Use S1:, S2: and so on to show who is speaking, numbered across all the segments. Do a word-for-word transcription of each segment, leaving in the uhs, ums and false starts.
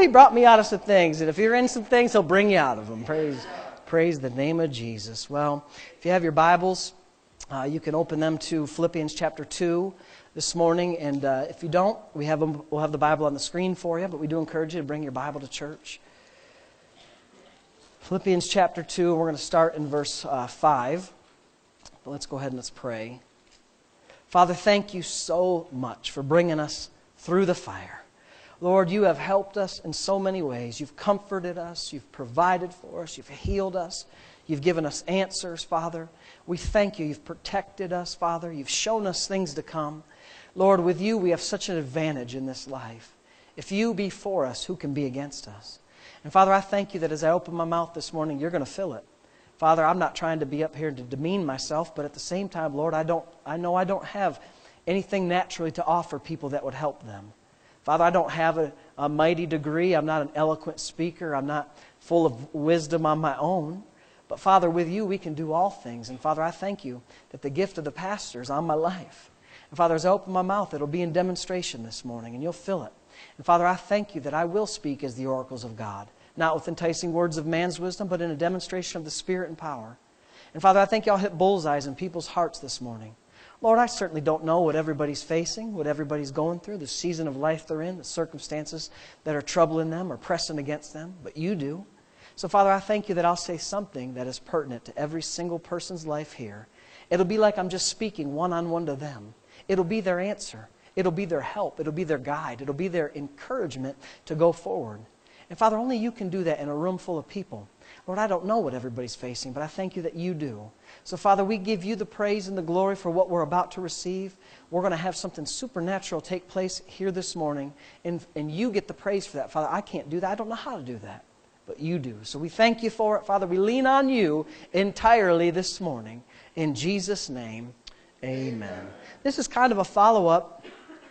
S1: He brought me out of some things. And if you're in some things, He'll bring you out of them. Praise, praise the name of Jesus. Well, if you have your Bibles, uh, you can open them to Philippians chapter two this morning. And uh, if you don't, we have them, we'll have the Bible on the screen for you. But we do encourage you to bring your Bible to church. Philippians chapter two, we're going to start in verse uh, five. But let's go ahead and let's pray. Father, thank you so much for bringing us through the fire. Lord, you have helped us in so many ways. You've comforted us. You've provided for us. You've healed us. You've given us answers, Father. We thank you. You've protected us, Father. You've shown us things to come. Lord, with you we have such an advantage in this life. If you be for us, who can be against us? And Father, I thank you that as I open my mouth this morning, you're going to fill it. Father, I'm not trying to be up here to demean myself, but at the same time, Lord, I don't. I know I don't have anything naturally to offer people that would help them. Father, I don't have a, a mighty degree. I'm not an eloquent speaker. I'm not full of wisdom on my own. But Father, with you we can do all things. And Father, I thank you that the gift of the pastor is on my life. And Father, as I open my mouth, it'll be in demonstration this morning, and you'll fill it. And Father, I thank you that I will speak as the oracles of God, not with enticing words of man's wisdom, but in a demonstration of the Spirit and power. And Father, I think y'all hit bullseyes in people's hearts this morning. Lord, I certainly don't know what everybody's facing, what everybody's going through, the season of life they're in, the circumstances that are troubling them or pressing against them, but you do. So, Father, I thank you that I'll say something that is pertinent to every single person's life here. It'll be like I'm just speaking one-on-one to them. It'll be their answer. It'll be their help. It'll be their guide. It'll be their encouragement to go forward. And, Father, only you can do that in a room full of people. Lord, I don't know what everybody's facing, but I thank you that you do. So, Father, we give you the praise and the glory for what we're about to receive. We're going to have something supernatural take place here this morning, and, and you get the praise for that. Father, I can't do that. I don't know how to do that, but you do. So we thank you for it. Father, we lean on you entirely this morning. In Jesus' name, amen. This is kind of a follow-up,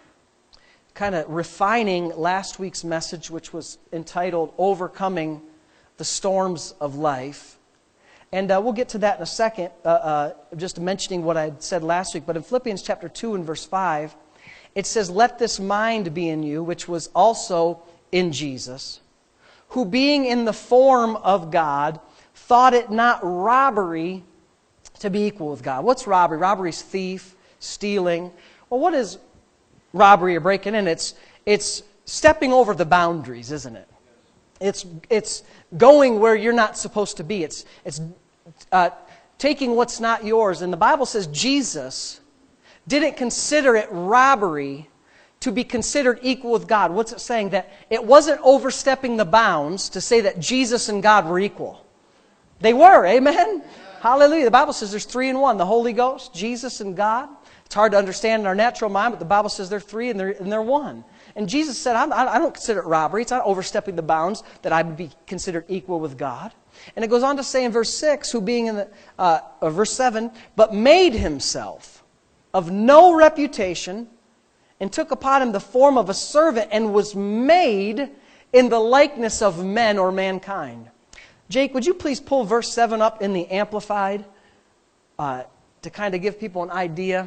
S1: kind of refining last week's message, which was entitled Overcoming the Storms of Life. And uh, we'll get to that in a second, uh, uh, just mentioning what I said last week. But in Philippians chapter two and verse five, it says, "Let this mind be in you, which was also in Jesus, who being in the form of God, thought it not robbery to be equal with God." What's robbery? Robbery is thief, stealing. Well, what is robbery or breaking in? It's, it's stepping over the boundaries, isn't it? It's, it's going where you're not supposed to be. It's, it's uh, taking what's not yours. And the Bible says Jesus didn't consider it robbery to be considered equal with God. What's it saying? That it wasn't overstepping the bounds to say that Jesus and God were equal. They were, amen? Hallelujah. The Bible says there's three in one. The Holy Ghost, Jesus, and God. It's hard to understand in our natural mind, but the Bible says they're three and they're, and they're one. And Jesus said, I, I don't consider it robbery. It's not overstepping the bounds that I would be considered equal with God. And it goes on to say in verse six, who being in the, uh, or verse seven, but made himself of no reputation and took upon him the form of a servant and was made in the likeness of men or mankind. Jake, would you please pull verse seven up in the Amplified uh, to kind of give people an idea?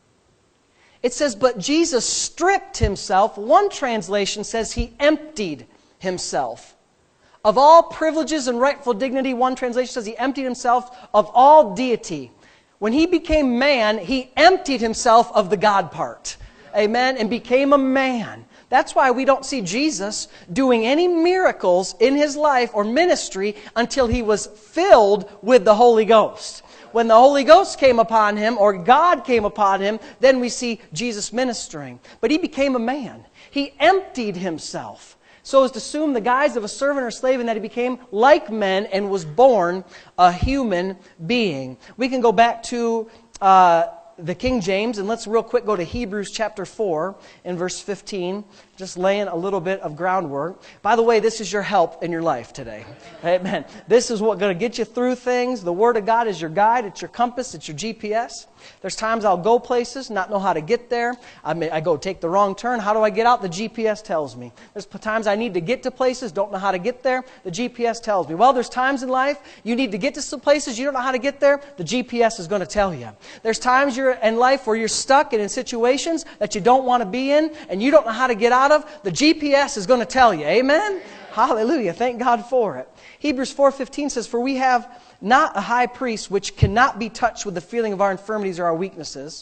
S1: It says, but Jesus stripped himself. One translation says he emptied himself of all privileges and rightful dignity. One translation says he emptied himself of all deity. When he became man, he emptied himself of the God part. Amen? And became a man. That's why we don't see Jesus doing any miracles in his life or ministry until he was filled with the Holy Ghost. When the Holy Ghost came upon him, or God came upon him, then we see Jesus ministering. But he became a man. He emptied himself, so as to assume the guise of a servant or slave, and that he became like men and was born a human being. We can go back to uh, the King James, and let's real quick go to Hebrews chapter four and verse fifteen, just laying a little bit of groundwork. By the way, this is your help in your life today. Amen. This is what's going to get you through things. The Word of God is your guide. It's your compass. It's your G P S. There's times I'll go places, not know how to get there. I may, I go take the wrong turn. How do I get out? The G P S tells me. There's times I need to get to places, don't know how to get there. The G P S tells me. Well, there's times in life you need to get to some places, you don't know how to get there. The G P S is going to tell you. There's times you're in life where you're stuck and in situations that you don't want to be in, and you don't know how to get out out of, the G P S is going to tell you. Amen? Amen? Hallelujah. Thank God for it. Hebrews four fifteen says, "For we have not a high priest which cannot be touched with the feeling of our infirmities or our weaknesses,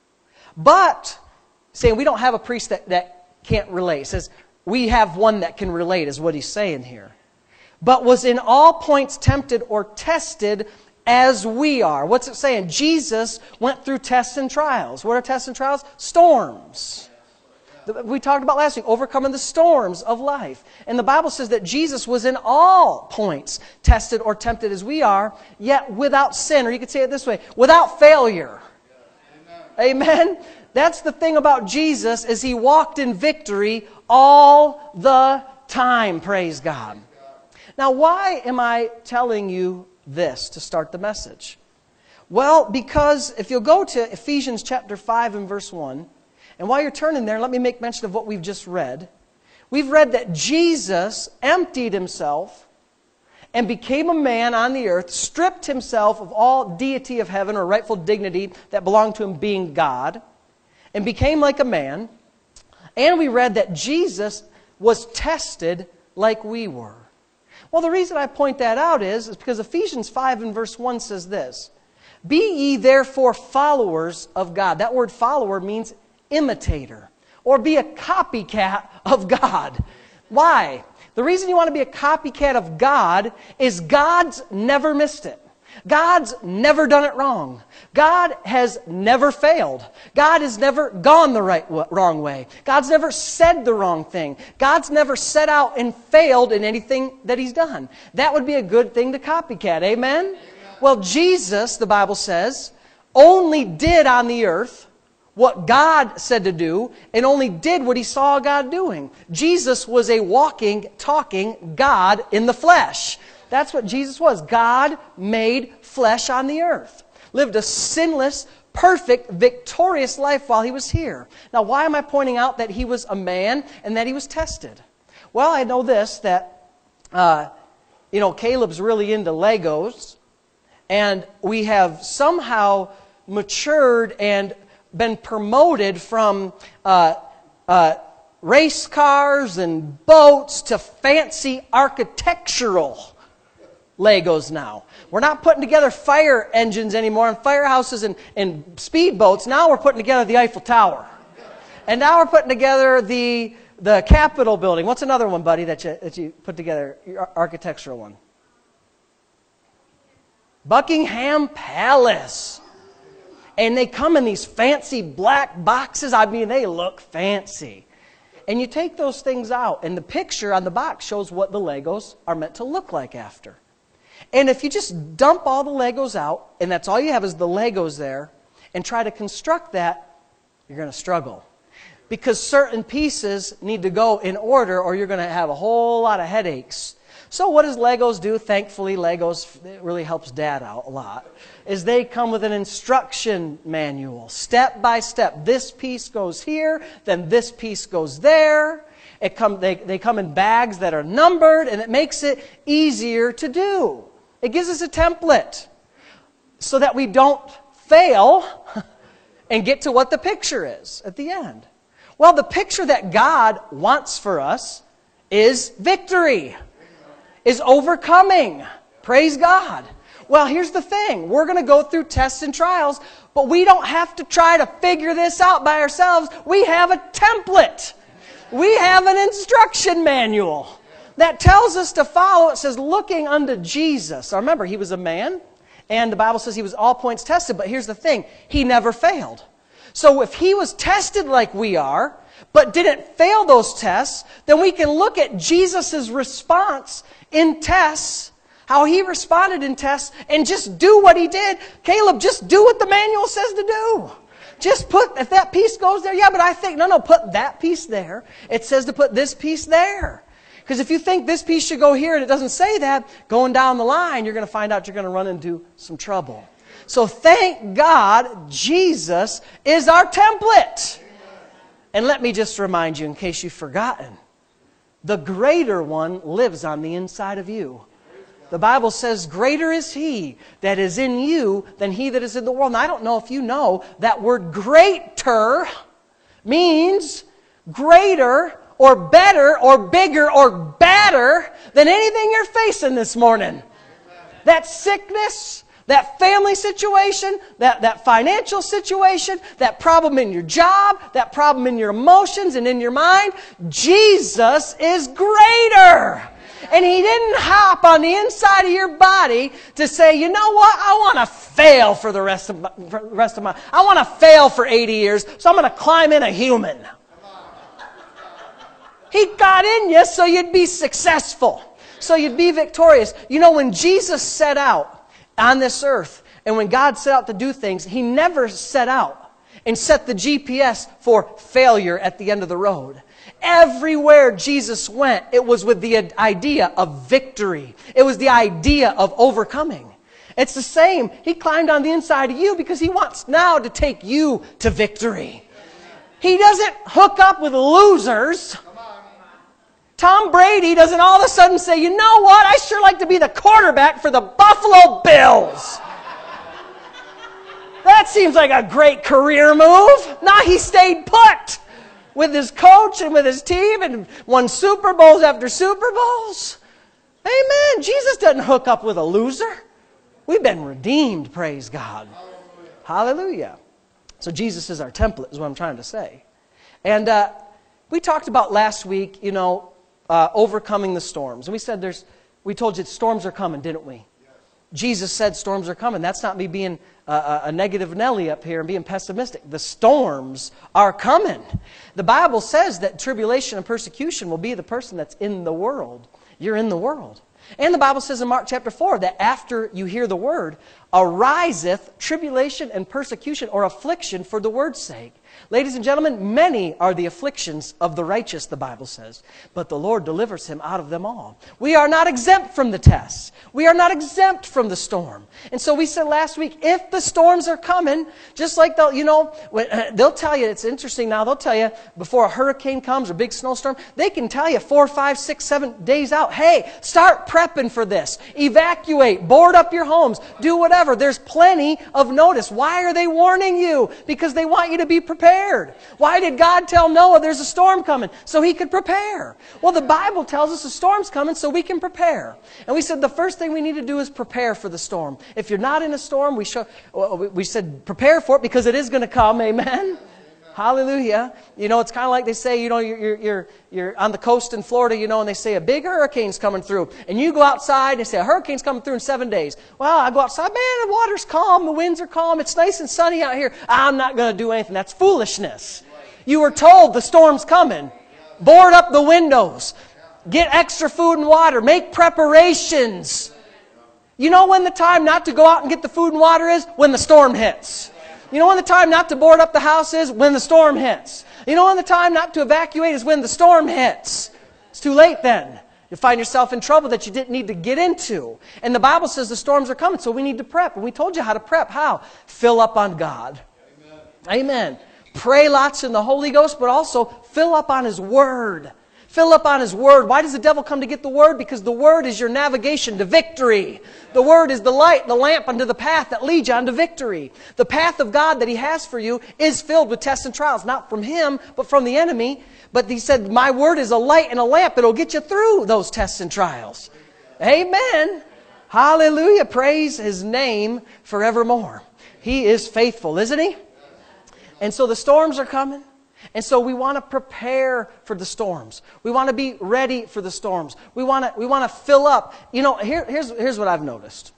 S1: but," saying we don't have a priest that, that can't relate. It says, we have one that can relate, is what he's saying here. "But was in all points tempted or tested as we are." What's it saying? Jesus went through tests and trials. What are tests and trials? Storms. We talked about last week, overcoming the storms of life. And the Bible says that Jesus was in all points tested or tempted as we are, yet without sin. Or you could say it this way, without failure. Amen. Amen? That's the thing about Jesus, is He walked in victory all the time. Praise God. Now, why am I telling you this to start the message? Well, because if you'll go to Ephesians chapter five and verse one, and while you're turning there, let me make mention of what we've just read. We've read that Jesus emptied Himself and became a man on the earth, stripped Himself of all deity of heaven or rightful dignity that belonged to Him being God, and became like a man. And we read that Jesus was tested like we were. Well, the reason I point that out is, is because Ephesians five and verse one says this, "Be ye therefore followers of God." That word follower means imitator, or be a copycat of God. Why? The reason you want to be a copycat of God is God's never missed it. God's never done it wrong. God has never failed. God has never gone the right wrong way. God's never said the wrong thing. God's never set out and failed in anything that He's done. That would be a good thing to copycat. Amen? Amen. Well, Jesus, the Bible says, only did on the earth what God said to do, and only did what He saw God doing. Jesus was a walking, talking God in the flesh. That's what Jesus was. God made flesh on the earth. Lived a sinless, perfect, victorious life while He was here. Now, why am I pointing out that He was a man and that He was tested? Well, I know this, that, uh, you know, Caleb's really into Legos, and we have somehow matured and been promoted from uh, uh, race cars and boats to fancy architectural Legos now. We're not putting together fire engines anymore and firehouses and, and speedboats. Now we're putting together the Eiffel Tower. And now we're putting together the the Capitol building. What's another one, buddy, that you, that you put together, your architectural one? Buckingham Palace. And they come in these fancy black boxes. I mean, they look fancy. And you take those things out, and the picture on the box shows what the Legos are meant to look like after. And if you just dump all the Legos out, and that's all you have is the Legos there, and try to construct that, you're going to struggle. Because certain pieces need to go in order, or you're going to have a whole lot of headaches. So what does Legos do? Thankfully, Legos, it really helps Dad out a lot, is they come with an instruction manual, step by step. This piece goes here, then this piece goes there. It come, they, they come in bags that are numbered, and it makes it easier to do. It gives us a template so that we don't fail and get to what the picture is at the end. Well, the picture that God wants for us is victory. Is overcoming. Praise God. Well, here's the thing. We're going to go through tests and trials, but we don't have to try to figure this out by ourselves. We have a template. We have an instruction manual that tells us to follow. It says, looking unto Jesus. Now, remember, He was a man, and the Bible says He was all points tested, but here's the thing. He never failed. So if He was tested like we are, but didn't fail those tests, then we can look at Jesus' response in tests, how He responded in tests, and just do what He did. Caleb, just do what the manual says to do. Just put, if that piece goes there, yeah, but I think, no, no, put that piece there. It says to put this piece there. Because if you think this piece should go here and it doesn't say that, going down the line, you're going to find out you're going to run into some trouble. So thank God Jesus is our template. And let me just remind you, in case you've forgotten, the greater one lives on the inside of you. The Bible says, greater is He that is in you than he that is in the world. Now, I don't know if you know, that word greater means greater or better or bigger or badder than anything you're facing this morning. That sickness, that family situation, that, that financial situation, that problem in your job, that problem in your emotions and in your mind, Jesus is greater. And He didn't hop on the inside of your body to say, you know what, I want to fail for the rest of my, for the rest of my, I want to fail for eighty years, so I'm going to climb in a human. He got in you so you'd be successful, so you'd be victorious. You know, when Jesus set out on this earth, and when God set out to do things, He never set out and set the G P S for failure at the end of the road. Everywhere Jesus went, it was with the idea of victory. It was the idea of overcoming. It's the same. He climbed on the inside of you because He wants now to take you to victory. He doesn't hook up with losers. Tom Brady doesn't all of a sudden say, you know what, I sure like to be the quarterback for the Buffalo Bills. That seems like a great career move. Nah, he stayed put with his coach and with his team and won Super Bowls after Super Bowls. Amen. Jesus doesn't hook up with a loser. We've been redeemed, praise God. Hallelujah. Hallelujah. So Jesus is our template, is what I'm trying to say. And uh, we talked about last week, you know, uh, overcoming the storms. And we said there's, we told you storms are coming, didn't we? Yes. Jesus said storms are coming. That's not me being a, a negative Nelly up here and being pessimistic. The storms are coming. The Bible says that tribulation and persecution will be the person that's in the world. You're in the world. And the Bible says in Mark chapter four that after you hear the word, ariseth tribulation and persecution or affliction for the word's sake. Ladies and gentlemen, many are the afflictions of the righteous, the Bible says, but the Lord delivers him out of them all. We are not exempt from the tests. We are not exempt from the storm. And so we said last week, if the storms are coming, just like they'll, you know, they'll tell you, it's interesting now, they'll tell you before a hurricane comes or a big snowstorm, they can tell you four, five, six, seven days out, hey, start prepping for this. Evacuate, board up your homes, do whatever. There's plenty of notice. Why are they warning you? Because they want you to be prepared. Why did God tell Noah there's a storm coming? So he could prepare. Well, the Bible tells us a storm's coming so we can prepare. And we said the first thing we need to do is prepare for the storm. If you're not in a storm, we show, we said prepare for it because it is going to come. Amen? Amen. Hallelujah. You know, it's kind of like they say, you know, you're, you're, you're on the coast in Florida, you know, and they say a big hurricane's coming through. And you go outside and they say a hurricane's coming through in seven days. Well, I go outside, man, the water's calm, the winds are calm, it's nice and sunny out here. I'm not going to do anything. That's foolishness. You were told the storm's coming. Board up the windows. Get extra food and water. Make preparations. You know when the time not to go out and get the food and water is? When the storm hits. You know when the time not to board up the house is? When the storm hits. You know when the time not to evacuate is? When the storm hits. It's too late then. You find yourself in trouble that you didn't need to get into. And the Bible says the storms are coming, so we need to prep. And we told you how to prep. How? Fill up on God. Amen. Amen. Pray lots in the Holy Ghost, but also fill up on His Word. Fill up on His Word. Why does the devil come to get the Word? Because the Word is your navigation to victory. The Word is the light, the lamp unto the path that leads you unto victory. The path of God that He has for you is filled with tests and trials. Not from Him, but from the enemy. But He said, my Word is a light and a lamp. It'll get you through those tests and trials. Amen. Hallelujah. Praise His name forevermore. He is faithful, isn't He? And so the storms are coming. And so we want to prepare for the storms. We want to be ready for the storms. We want to, we want to fill up. You know, here, here's, here's what I've noticed.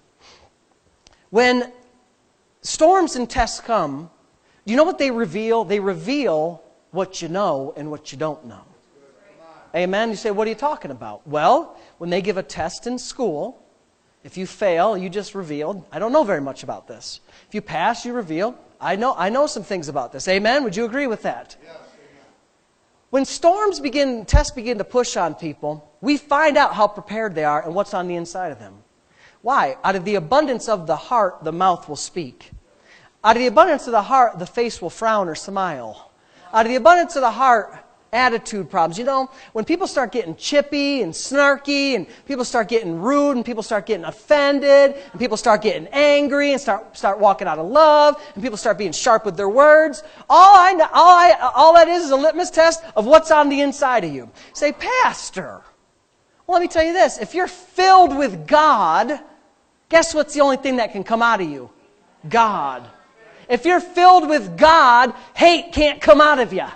S1: When storms and tests come, do you know what they reveal? They reveal what you know and what you don't know. Amen? You say, what are you talking about? Well, when they give a test in school, if you fail, you just revealed, I don't know very much about this. If you pass, you reveal, I know I know some things about this. Amen? Would you agree with that? Yes, amen. When storms begin, tests begin to push on people, we find out how prepared they are and what's on the inside of them. Why? Out of the abundance of the heart, the mouth will speak. Out of the abundance of the heart, the face will frown or smile. Out of the abundance of the heart, attitude problems. You know, when people start getting chippy and snarky, and people start getting rude, and people start getting offended, and people start getting angry, and start start walking out of love, and people start being sharp with their words, all I know, all I all that is is a litmus test of what's on the inside of you. Say, Pastor, well, let me tell you this: if you're filled with God, guess what's the only thing that can come out of you? God. If you're filled with God, hate can't come out of you.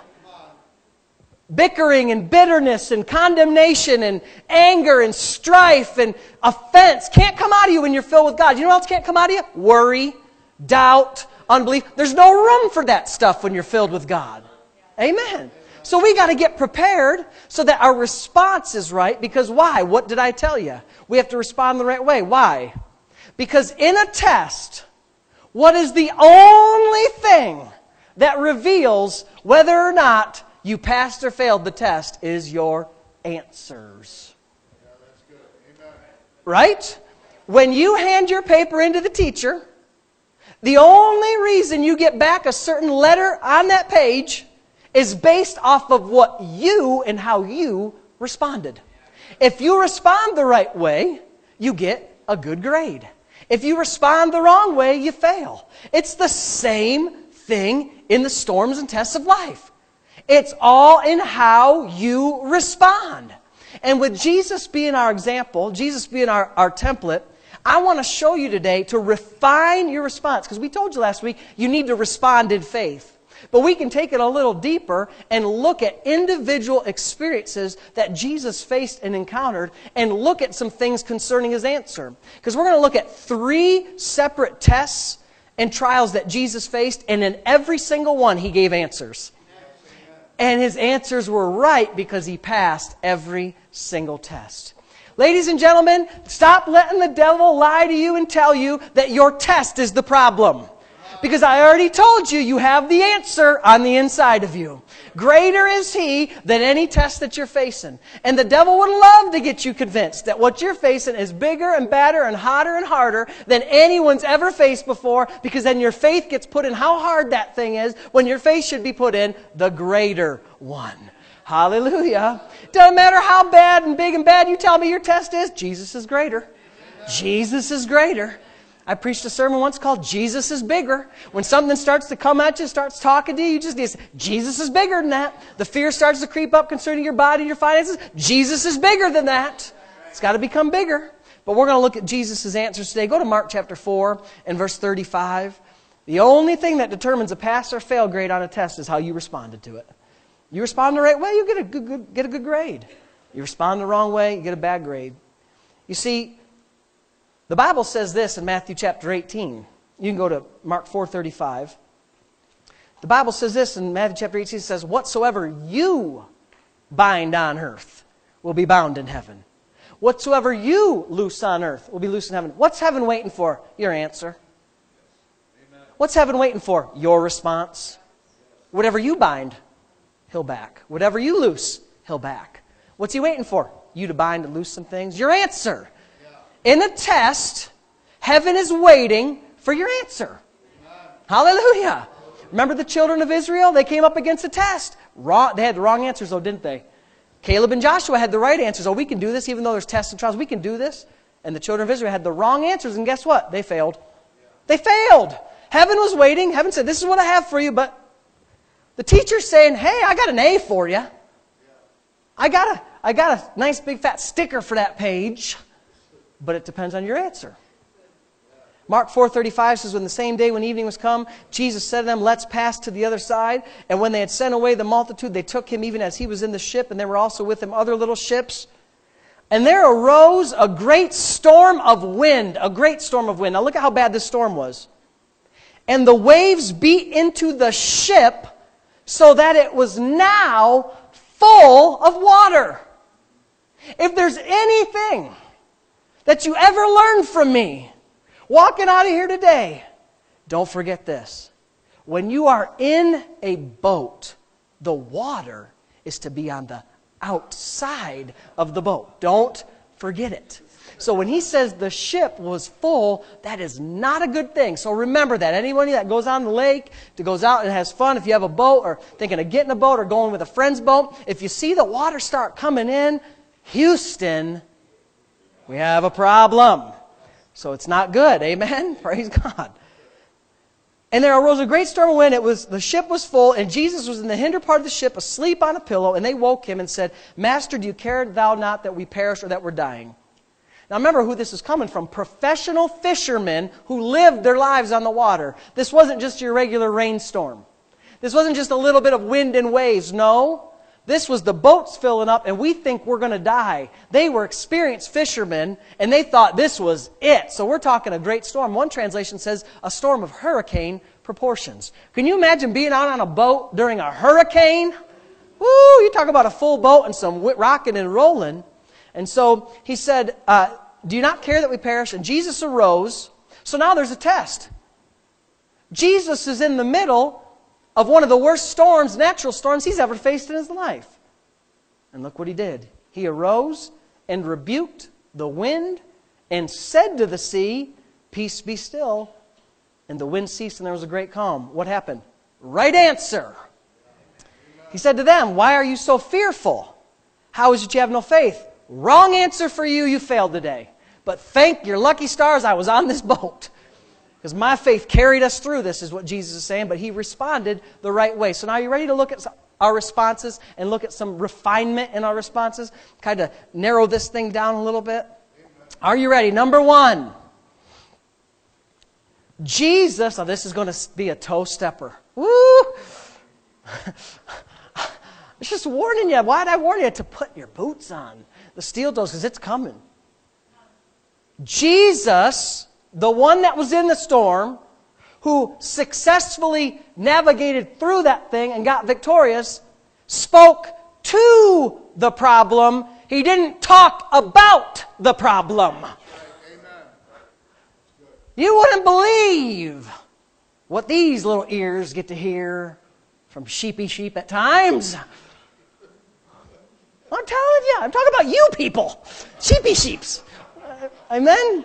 S1: Bickering and bitterness and condemnation and anger and strife and offense can't come out of you when you're filled with God. You know what else can't come out of you? Worry, doubt, unbelief. There's no room for that stuff when you're filled with God. Amen. So we got to get prepared so that our response is right. Because why? What did I tell you? We have to respond the right way. Why? Because in a test, what is the only thing that reveals whether or not you passed or failed the test is your answers.
S2: Yeah, that's good. Amen.
S1: Right? When you hand your paper into the teacher, the only reason you get back a certain letter on that page is based off of what you and how you responded. If you respond the right way, you get a good grade. If you respond the wrong way, you fail. It's the same thing in the storms and tests of life. It's all in how you respond. And with Jesus being our example, Jesus being our, our template, I want to show you today to refine your response. Because we told you last week, you need to respond in faith. But we can take it a little deeper and look at individual experiences that Jesus faced and encountered and look at some things concerning His answer. Because we're going to look at three separate tests and trials that Jesus faced, and in every single one He gave answers. And His answers were right because He passed every single test. Ladies and gentlemen, stop letting the devil lie to you and tell you that your test is the problem. Because I already told you, you have the answer on the inside of you. Greater is He than any test that you're facing. And the devil would love to get you convinced that what you're facing is bigger and badder and hotter and harder than anyone's ever faced before, because then your faith gets put in how hard that thing is when your faith should be put in the greater one. Hallelujah. Doesn't matter how bad and big and bad you tell me your test is, Jesus is greater. Jesus is greater. I preached a sermon once called Jesus is Bigger. When something starts to come at you, starts talking to you, you just need to say, Jesus is bigger than that. The fear starts to creep up concerning your body and your finances. Jesus is bigger than that. It's got to become bigger. But we're going to look at Jesus' answers today. Go to Mark chapter four and verse thirty-five. The only thing that determines a pass or fail grade on a test is how you responded to it. You respond the right way, you get a good, good, get a good grade. You respond the wrong way, you get a bad grade. You see, the Bible says this in Matthew chapter eighteen. You can go to Mark four thirty-five. The Bible says this in Matthew chapter eighteen. It says, whatsoever you bind on earth will be bound in heaven. Whatsoever you loose on earth will be loose in heaven. What's heaven waiting for? Your answer. Amen. What's heaven waiting for? Your response. Whatever you bind, He'll back. Whatever you loose, He'll back. What's He waiting for? You to bind and loose some things. Your answer. In a test, heaven is waiting for your answer. Amen. Hallelujah. Remember the children of Israel? They came up against a test. Wrong, they had the wrong answers though, didn't they? Caleb and Joshua had the right answers. Oh, we can do this even though there's tests and trials. We can do this. And the children of Israel had the wrong answers. And guess what? They failed. They failed. Heaven was waiting. Heaven said, this is what I have for you. But the teacher's saying, hey, I got an A for you. I got a, I got a nice big fat sticker for that page. But it depends on your answer. Mark four thirty-five says, when the same day when evening was come, Jesus said to them, let's pass to the other side. And when they had sent away the multitude, they took Him even as He was in the ship, and there were also with Him other little ships. And there arose a great storm of wind, a great storm of wind. Now look at how bad this storm was. And the waves beat into the ship so that it was now full of water. If there's anything that you ever learned from me, walking out of here today, don't forget this. When you are in a boat, the water is to be on the outside of the boat. Don't forget it. So when he says the ship was full, that is not a good thing. So remember that. Anybody that goes on the lake, that goes out and has fun, if you have a boat or thinking of getting a boat or going with a friend's boat, if you see the water start coming in, Houston, we have a problem. So it's not good. Amen? Praise God. And there arose a great storm of wind. It was, the ship was full, and Jesus was in the hinder part of the ship, asleep on a pillow. And they woke him and said, Master, do you care thou not that we perish or that we're dying? Now remember who this is coming from. Professional fishermen who lived their lives on the water. This wasn't just your regular rainstorm. This wasn't just a little bit of wind and waves. No. This was the boats filling up, and we think we're going to die. They were experienced fishermen, and they thought this was it. So we're talking a great storm. One translation says a storm of hurricane proportions. Can you imagine being out on a boat during a hurricane? Woo! You talk about a full boat and some rocking and rolling. And so he said, uh, do you not care that we perish? And Jesus arose. So now there's a test. Jesus is in the middle of one of the worst storms, natural storms he's ever faced in his life. And look what he did. He arose and rebuked the wind and said to the sea, peace be still. And the wind ceased and there was a great calm. What happened? Right answer. He said to them, why are you so fearful? How is it you have no faith? Wrong answer for you, you failed today. But thank your lucky stars I was on this boat. Because my faith carried us through this, is what Jesus is saying. But he responded the right way. So now you ready to look at our responses and look at some refinement in our responses? Kind of narrow this thing down a little bit. Are you ready? Number one. Jesus, now this is going to be a toe stepper. Woo! It's just warning you. Why did I warn you? To put your boots on. The steel toes, because it's coming. Jesus, the one that was in the storm, who successfully navigated through that thing and got victorious, spoke to the problem. He didn't talk about the problem. Amen. You wouldn't believe what these little ears get to hear from sheepy sheep at times. I'm telling you, I'm talking about you people, sheepy sheeps. Amen?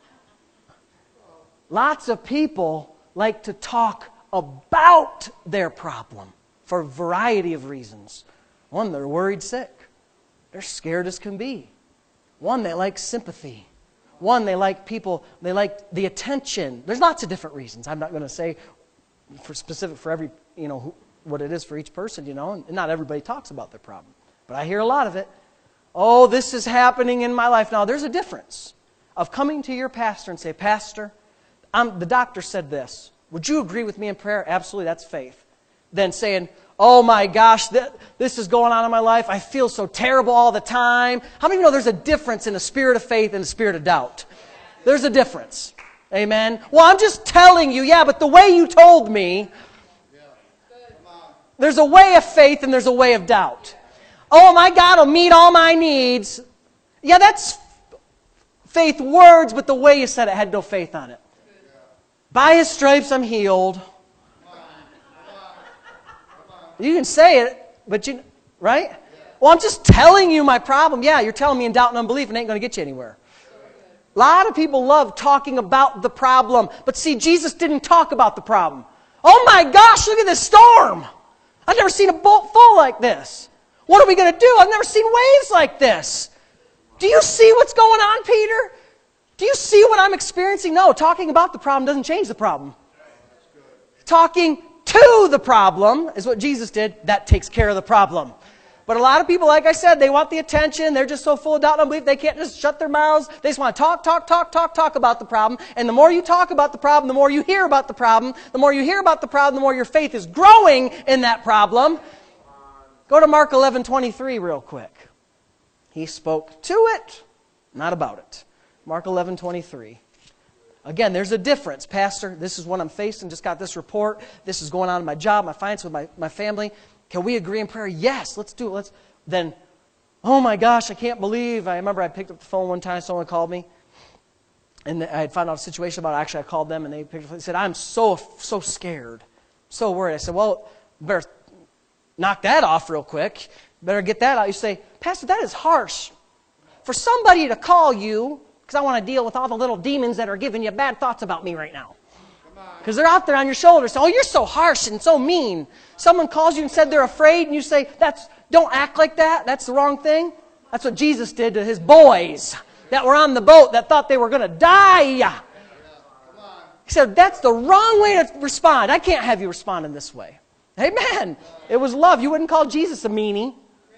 S1: Lots of people like to talk about their problem for a variety of reasons. One, they're worried sick. They're scared as can be. One, they like sympathy. One, they like people, they like the attention. There's lots of different reasons. I'm not going to say for specific for every, you know, who, what it is for each person, you know, and not everybody talks about their problem. But I hear a lot of it. Oh, this is happening in my life. Now, there's a difference of coming to your pastor and say, Pastor, I'm, the doctor said this. Would you agree with me in prayer? Absolutely, that's faith. Then saying, oh my gosh, th- this is going on in my life. I feel so terrible all the time. How many of you know there's a difference in the spirit of faith and the spirit of doubt? There's a difference. Amen? Well, I'm just telling you, yeah, but the way you told me, there's a way of faith and there's a way of doubt. Oh, my God will meet all my needs. Yeah, that's faith words, but the way you said it had no faith on it. By His stripes I'm healed. You can say it, but you, right? Well, I'm just telling you my problem. Yeah, you're telling me in doubt and unbelief and it ain't going to get you anywhere. A lot of people love talking about the problem. But see, Jesus didn't talk about the problem. Oh my gosh, look at this storm. I've never seen a boat full like this. What are we going to do? I've never seen waves like this. Do you see what's going on, Peter? Do you see what I'm experiencing? No, talking about the problem doesn't change the problem. Talking to the problem is what Jesus did. That takes care of the problem. But a lot of people, like I said, they want the attention. They're just so full of doubt and unbelief, they can't just shut their mouths. They just want to talk, talk, talk, talk, talk about the problem. And the more you talk about the problem, the more you hear about the problem. The more you hear about the problem, the more your faith is growing in that problem. Go to Mark eleven twenty-three real quick. He spoke to it, not about it. Mark eleven twenty-three. Again, there's a difference. Pastor, this is what I'm facing. Just got this report. This is going on in my job, my finances, with my, my family. Can we agree in prayer? Yes, let's do it. Let's. Then, oh my gosh, I can't believe. I remember I picked up the phone one time. Someone called me. And I had found out a situation about it. Actually, I called them and they picked up. They said, I'm so, so scared. So worried. I said, well, better knock that off real quick. Better get that out. You say, Pastor, that is harsh for somebody to call you, because I want to deal with all the little demons that are giving you bad thoughts about me right now. Because they're out there on your shoulders. Oh, you're so harsh and so mean. Someone calls you and said they're afraid, and you say, "That's don't act like that. That's the wrong thing." That's what Jesus did to his boys that were on the boat that thought they were going to die. He said, that's the wrong way to respond. I can't have you respond in this way. Amen. It was love. You wouldn't call Jesus a meanie.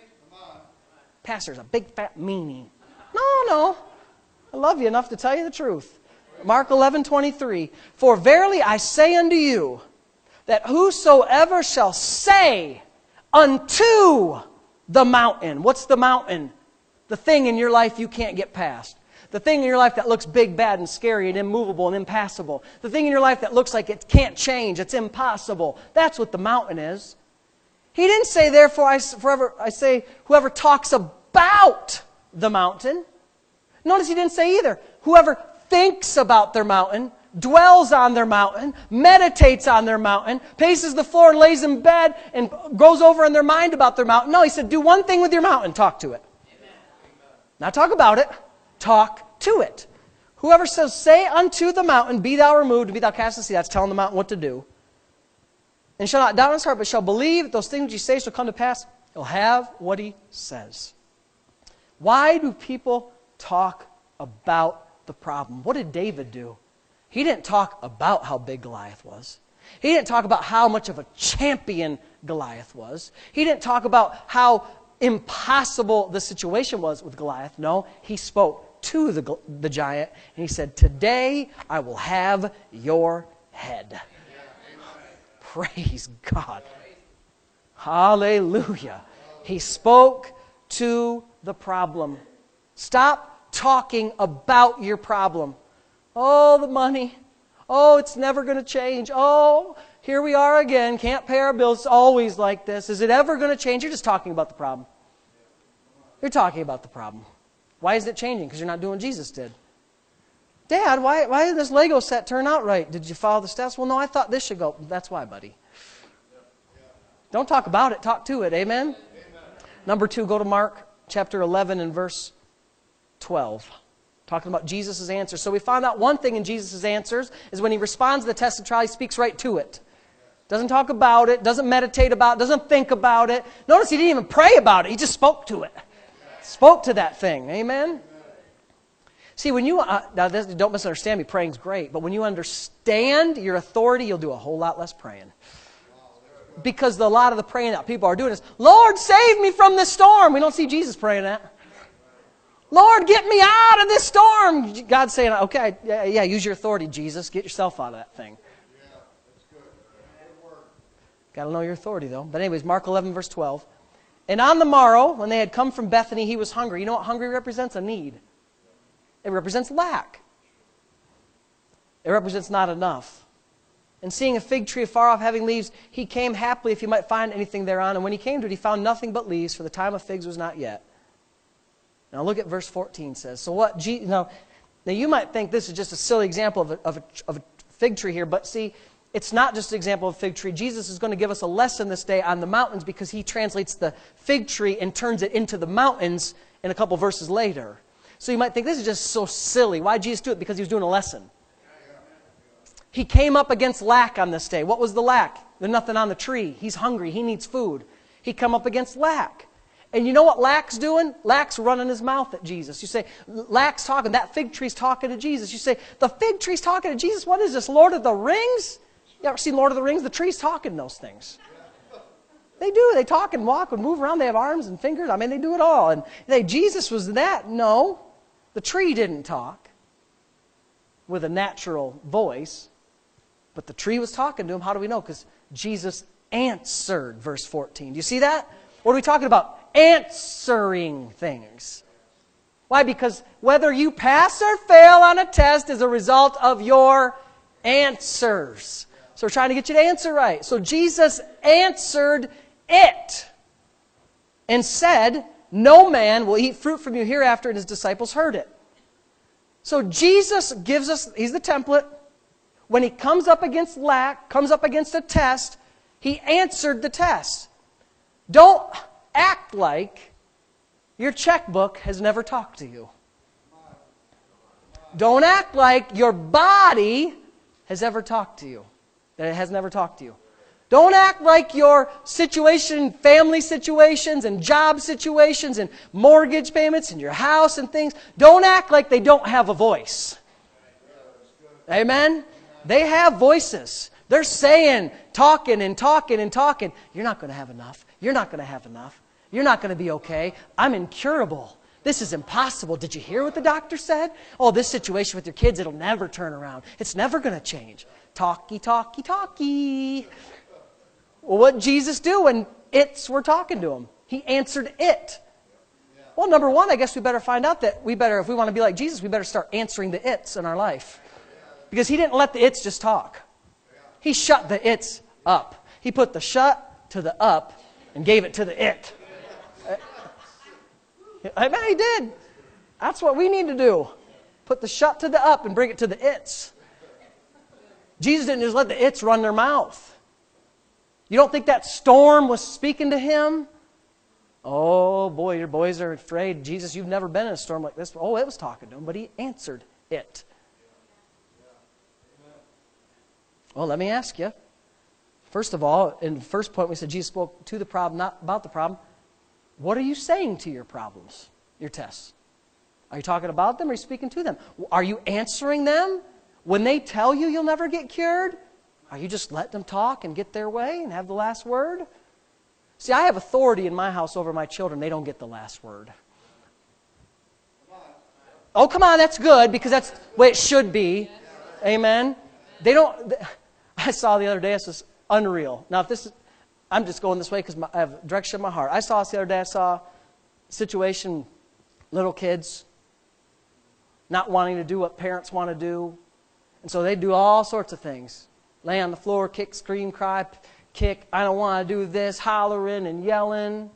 S1: Pastor's a big fat meanie. No, no. I love you enough to tell you the truth. Mark eleven twenty-three. For verily I say unto you, that whosoever shall say unto the mountain. What's the mountain? The thing in your life you can't get past. The thing in your life that looks big, bad, and scary, and immovable, and impassable. The thing in your life that looks like it can't change. It's impossible. That's what the mountain is. He didn't say, therefore, I, forever, I say, whoever talks about the mountain. Notice he didn't say either. Whoever thinks about their mountain, dwells on their mountain, meditates on their mountain, paces the floor and lays in bed and goes over in their mind about their mountain. No, he said, do one thing with your mountain, talk to it. Amen. Not talk about it, talk to it. Whoever says, say unto the mountain, be thou removed, and be thou cast to the sea, that's telling the mountain what to do. And shall not doubt in his heart, but shall believe that those things which he says shall come to pass, he'll have what he says. Why do people talk about the problem? What did David do? He didn't talk about how big Goliath was. He didn't talk about how much of a champion Goliath was. He didn't talk about how impossible the situation was with Goliath. No, he spoke to the, the giant, and he said, today I will have your head. Praise God. Hallelujah. He spoke to the problem. Stop talking about your problem. Oh, the money. Oh, it's never going to change. Oh, here we are again. Can't pay our bills. It's always like this. Is it ever going to change? You're just talking about the problem. You're talking about the problem. Why is it changing? Because you're not doing what Jesus did. Dad, why, why did this Lego set turn out right? Did you follow the steps? Well, no, I thought this should go. That's why, buddy. Don't talk about it. Talk to it. Amen? Amen. Number two, go to Mark chapter eleven and verse twelve. Talking about Jesus' answers. So we found out one thing in Jesus' answers is when he responds to the test and trial, he speaks right to it. Doesn't talk about it, doesn't meditate about it, doesn't think about it. Notice he didn't even pray about it. He just spoke to it. Spoke to that thing. Amen? See, when you, uh, now this, don't misunderstand me, praying's great, but when you understand your authority, you'll do a whole lot less praying. Because the, a lot of the praying that people are doing is, Lord, save me from this storm. We don't see Jesus praying that. Lord, get me out of this storm. God's saying, okay, yeah, yeah, use your authority, Jesus. Get yourself out of that thing.
S2: Yeah, that's good. Good work.
S1: Got to know your authority, though. But anyways, Mark eleven, verse twelve. And on the morrow, when they had come from Bethany, he was hungry. You know what hungry represents? A need. It represents lack. It represents not enough. And seeing a fig tree afar off having leaves, he came happily if he might find anything thereon. And when he came to it, he found nothing but leaves, for the time of figs was not yet. Now look at verse fourteen says. So what? G, now, now you might think this is just a silly example of a, of, a, of a fig tree here, but see, it's not just an example of a fig tree. Jesus is going to give us a lesson this day on the mountains because he translates the fig tree and turns it into the mountains in a couple verses later. So you might think this is just so silly. Why did Jesus do it? Because he was doing a lesson. He came up against lack on this day. What was the lack? There's nothing on the tree. He's hungry. He needs food. He come up against lack. And you know what lack's doing? Lack's running his mouth at Jesus. You say, lack's talking. That fig tree's talking to Jesus. You say, the fig tree's talking to Jesus? What is this, Lord of the Rings? You ever seen Lord of the Rings? The tree's talking those things. They do. They talk and walk and move around. They have arms and fingers. I mean, they do it all. And they, Jesus was that. No. The tree didn't talk with a natural voice. But the tree was talking to him. How do we know? Because Jesus answered, verse fourteen. Do you see that? What are we talking about? Answering things. Why? Because whether you pass or fail on a test is a result of your answers. So we're trying to get you to answer right. So Jesus answered it and said, no man will eat fruit from you hereafter, and his disciples heard it. So Jesus gives us, he's the template. When he comes up against lack, comes up against a test, he answered the test. Don't act like your checkbook has never talked to you. Don't act like your body has ever talked to you, that it has never talked to you. Don't act like your situation, family situations and job situations and mortgage payments and your house and things, don't act like they don't have a voice. Amen? They have voices. They're saying, talking and talking and talking. You're not going to have enough. You're not going to have enough. You're not going to be okay. I'm incurable. This is impossible. Did you hear what the doctor said? Oh, this situation with your kids, it'll never turn around. It's never going to change. Talky, talky, talky. Well, what did Jesus do when its were talking to him? He answered it. Well, number one, I guess we better find out that we better, if we want to be like Jesus, we better start answering the its in our life. Because he didn't let the its just talk. He shut the its up. He put the shut to the up and gave it to the it. I bet he did. That's what we need to do. Put the shut to the up and bring it to the its. Jesus didn't just let the its run their mouth. You don't think that storm was speaking to him? Oh, boy, your boys are afraid. Jesus, you've never been in a storm like this. Oh, it was talking to him, but he answered it. Well, let me ask you. First of all, in the first point, we said Jesus spoke to the problem, not about the problem. What are you saying to your problems, your tests? Are you talking about them or are you speaking to them? Are you answering them? When they tell you you'll never get cured, are you just letting them talk and get their way and have the last word? See, I have authority in my house over my children. They don't get the last word. Oh, come on, that's good because that's the way it should be. Amen. They don't. I saw the other day, this is unreal. Now, if this is, I'm just going this way because I have direction in my heart. I saw this the other day, I saw a situation, little kids not wanting to do what parents want to do. And so they do all sorts of things. Lay on the floor, kick, scream, cry, kick. I don't want to do this, hollering and yelling.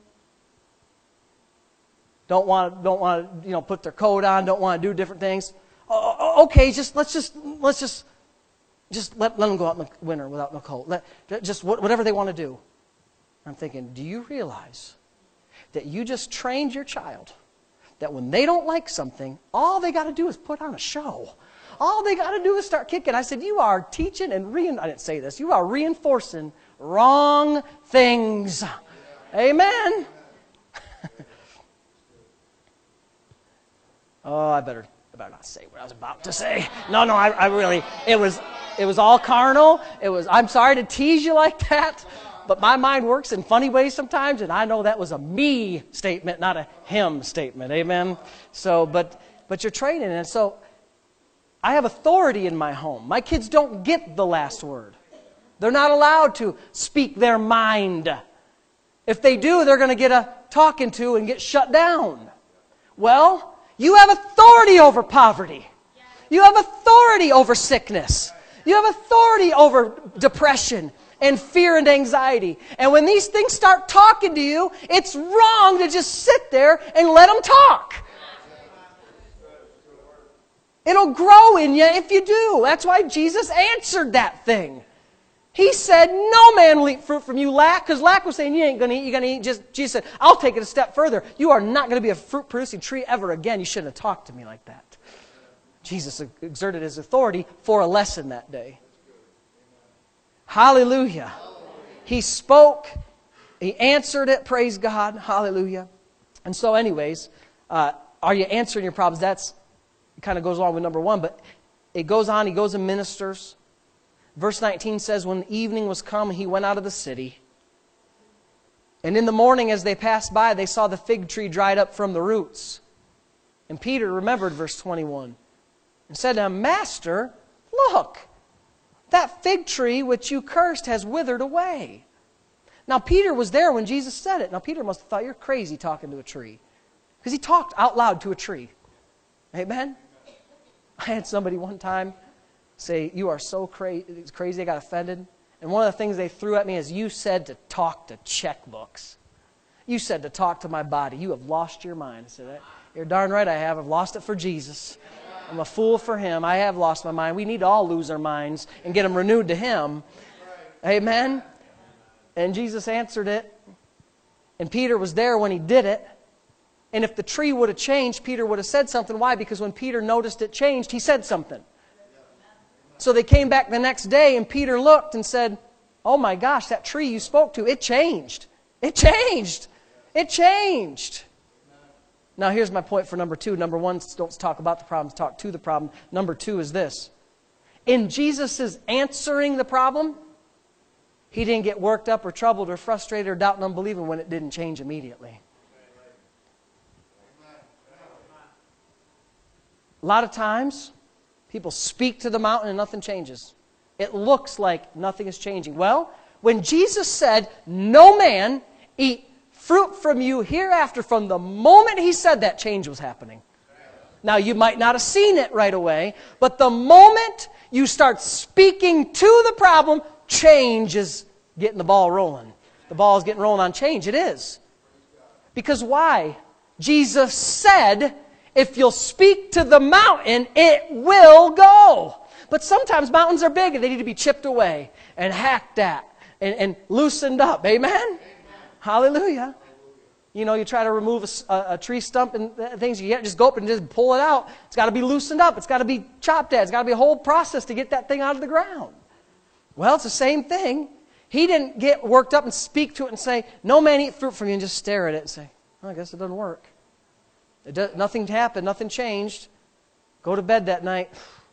S1: Don't want, don't want to, you know, put their coat on. Don't want to do different things. Oh, okay, just let's just let's just just let let them go out in the winter without no coat. Let just whatever they want to do. I'm thinking, do you realize that you just trained your child that when they don't like something, all they got to do is put on a show. All they got to do is start kicking. I said, you are teaching and rein- I didn't say this. You are reinforcing wrong things. Amen. oh, I better, I better not say what I was about to say. No, no, I, I really, it was, it was all carnal. It was. I'm sorry to tease you like that, but my mind works in funny ways sometimes, and I know that was a me statement, not a him statement. Amen. So, but, but you're training, and so. I have authority in my home. My kids don't get the last word. They're not allowed to speak their mind. If they do, they're going to get a talking to and get shut down. Well, you have authority over poverty. You have authority over sickness. You have authority over depression and fear and anxiety. And when these things start talking to you, it's wrong to just sit there and let them talk. It'll grow in you if you do. That's why Jesus answered that thing. He said, no man will eat fruit from you, lack, because lack was saying, you ain't going to eat, you're going to eat. Just, Jesus said, I'll take it a step further. You are not going to be a fruit-producing tree ever again. You shouldn't have talked to me like that. Jesus exerted his authority for a lesson that day. Hallelujah. He spoke. He answered it. Praise God. Hallelujah. And so anyways, uh, are you answering your problems? That's kind of goes along with number one, but it goes on. He goes and ministers. Verse nineteen says, when evening was come, he went out of the city. And in the morning as they passed by, they saw the fig tree dried up from the roots. And Peter remembered verse twenty-one and said to him, Master, look, that fig tree which you cursed has withered away. Now Peter was there when Jesus said it. Now Peter must have thought, you're crazy talking to a tree. Because he talked out loud to a tree. Amen? I had somebody one time say, you are so cra- crazy, I got offended. And one of the things they threw at me is, you said to talk to checkbooks. You said to talk to my body. You have lost your mind. I said, you're darn right I have. I've lost it for Jesus. I'm a fool for Him. I have lost my mind. We need to all lose our minds and get them renewed to Him. Amen? And Jesus answered it. And Peter was there when He did it. And if the tree would have changed, Peter would have said something. Why? Because when Peter noticed it changed, he said something. So they came back the next day, and Peter looked and said, oh my gosh, that tree you spoke to, it changed. It changed. It changed. Now here's my point for number two. Number one, don't talk about the problem, talk to the problem. Number two is this. In Jesus' answering the problem, he didn't get worked up or troubled or frustrated or doubt and unbelieving when it didn't change immediately. A lot of times, people speak to the mountain and nothing changes. It looks like nothing is changing. Well, when Jesus said, no man eat fruit from you hereafter, from the moment he said that, change was happening. Now, you might not have seen it right away, but the moment you start speaking to the problem, change is getting the ball rolling. The ball is getting rolling on change. It is. Because why? Jesus said, if you'll speak to the mountain, it will go. But sometimes mountains are big and they need to be chipped away and hacked at and, and loosened up. Amen? Amen? Hallelujah. You know, you try to remove a, a, a tree stump and things, you can't just go up and just pull it out. It's got to be loosened up. It's got to be chopped at. It's got to be a whole process to get that thing out of the ground. Well, it's the same thing. He didn't get worked up and speak to it and say, no man eat fruit from you, and just stare at it and say, well, I guess it doesn't work. It does, nothing happened. Nothing changed. Go to bed that night.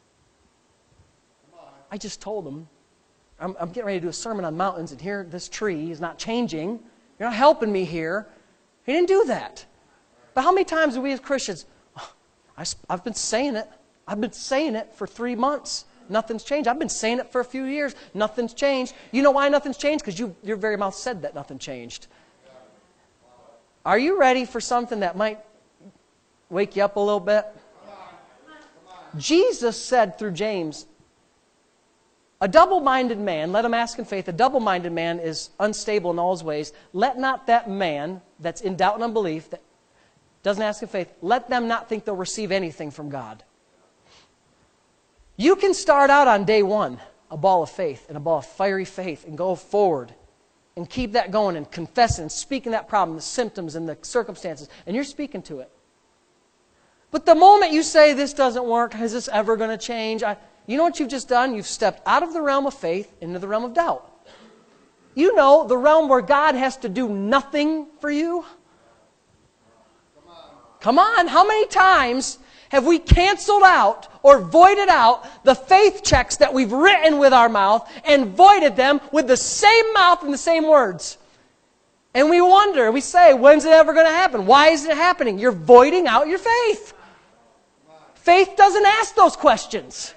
S1: I just told him, I'm, I'm getting ready to do a sermon on mountains, and here this tree is not changing. You're not helping me here. He didn't do that. But how many times do we as Christians, oh, I, I've been saying it. I've been saying it for three months. Nothing's changed. I've been saying it for a few years. Nothing's changed. You know why nothing's changed? Because you, your very mouth said that nothing changed. Are you ready for something that might wake you up a little bit? Jesus said through James, a double-minded man, let him ask in faith, a double-minded man is unstable in all his ways. Let not that man that's in doubt and unbelief, that doesn't ask in faith, let them not think they'll receive anything from God. You can start out on day one, a ball of faith and a ball of fiery faith, and go forward and keep that going and confessing and speaking that problem, the symptoms and the circumstances, and you're speaking to it. But the moment you say, this doesn't work, is this ever going to change? I, you know what you've just done? You've stepped out of the realm of faith into the realm of doubt. You know, the realm where God has to do nothing for you. Come on. Come on. How many times have we canceled out or voided out the faith checks that we've written with our mouth and voided them with the same mouth and the same words? And we wonder, we say, when's it ever going to happen? Why is it happening? You're voiding out your faith. Faith doesn't ask those questions.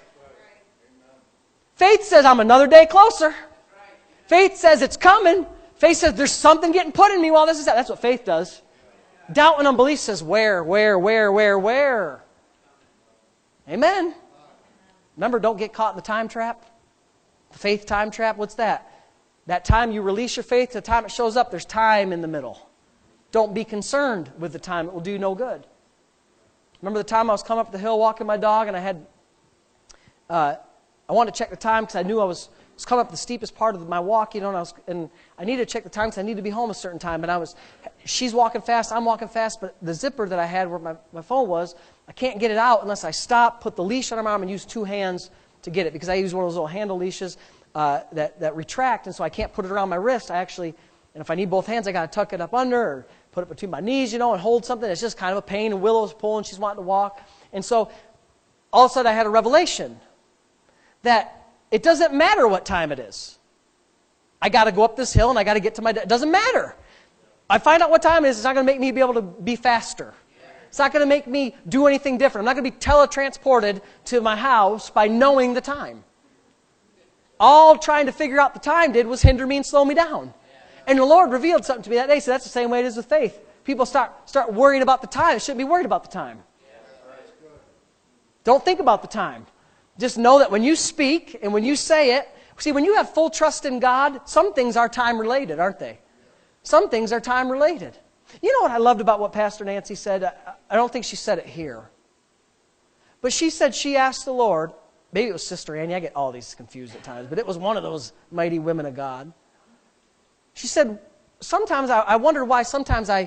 S1: Faith says, I'm another day closer. Faith says it's coming. Faith says there's something getting put in me while this is happening. That's what faith does. Doubt and unbelief says, where, where, where, where, where? Amen. Remember, don't get caught in the time trap. The faith time trap, what's that? That time you release your faith to the time it shows up, there's time in the middle. Don't be concerned with the time. It will do no good. Remember the time I was coming up the hill walking my dog, and I had, uh, I wanted to check the time because I knew I was, was coming up the steepest part of my walk, you know, and I, was, and I needed to check the time because I needed to be home a certain time. And I was, she's walking fast, I'm walking fast, but the zipper that I had where my, my phone was, I can't get it out unless I stop, put the leash on my arm, and use two hands to get it, because I use one of those little handle leashes uh, that, that retract, and so I can't put it around my wrist. I actually, and if I need both hands, I got to tuck it up under or put it between my knees, you know, and hold something. It's just kind of a pain, and Willow's pulling, she's wanting to walk. And so all of a sudden I had a revelation that it doesn't matter what time it is. I got to go up this hill and I got to get to my, it doesn't matter. I find out what time it is, it's not going to make me be able to be faster. It's not going to make me do anything different. I'm not going to be teletransported to my house by knowing the time. All trying to figure out the time did was hinder me and slow me down. And the Lord revealed something to me that day. So that's the same way it is with faith. People start, start worrying about the time. They shouldn't be worried about the time. Don't think about the time. Just know that when you speak and when you say it, see, when you have full trust in God, some things are time related, aren't they? Some things are time related. You know what I loved about what Pastor Nancy said? I, I don't think she said it here. But she said she asked the Lord, maybe it was Sister Annie, I get all these confused at times, but it was one of those mighty women of God. She said, sometimes I, I wondered why sometimes I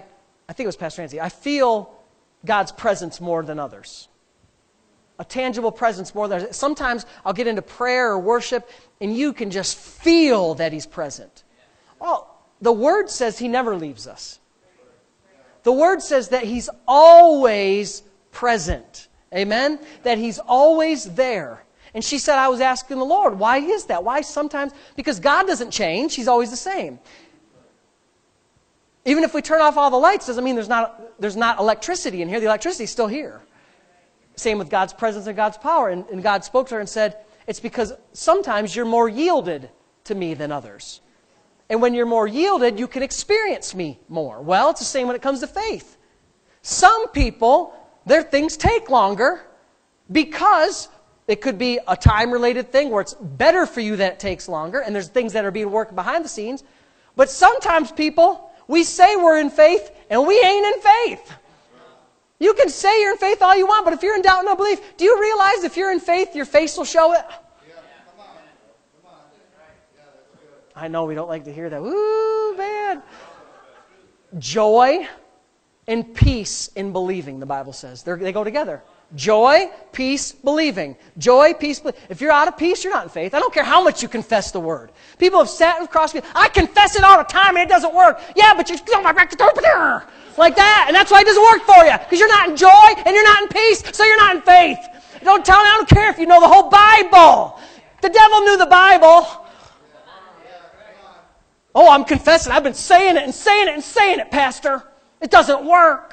S1: I think it was Pastor Nancy, I feel God's presence more than others. A tangible presence more than others. Sometimes I'll get into prayer or worship, and you can just feel that He's present. Well, the Word says He never leaves us. The Word says that He's always present. Amen? That He's always there. And she said, I was asking the Lord, why is that? Why sometimes? Because God doesn't change. He's always the same. Even if we turn off all the lights, doesn't mean there's not, there's not electricity in here. The electricity's still here. Same with God's presence and God's power. And, and God spoke to her and said, it's because sometimes you're more yielded to me than others. And when you're more yielded, you can experience me more. Well, it's the same when it comes to faith. Some people, their things take longer because it could be a time-related thing where it's better for you that it takes longer, and there's things that are being worked behind the scenes. But sometimes people, we say we're in faith, and we ain't in faith. You can say you're in faith all you want, but if you're in doubt and unbelief, do you realize if you're in faith, your face will show it?
S2: Yeah, come on. Come on. Yeah, that's good.
S1: I know we don't like to hear that. Ooh, man. Joy and peace in believing, the Bible says. They're, they go together. Joy, peace, believing. Joy, peace, believing. If you're out of peace, you're not in faith. I don't care how much you confess the Word. People have sat across me. I confess it all the time and it doesn't work. Yeah, but you're still back to like that. And that's why it doesn't work for you. Because you're not in joy and you're not in peace, so you're not in faith. Don't tell me, I don't care if you know the whole Bible. The devil knew the Bible. Oh, I'm confessing. I've been saying it and saying it and saying it, Pastor. It doesn't work.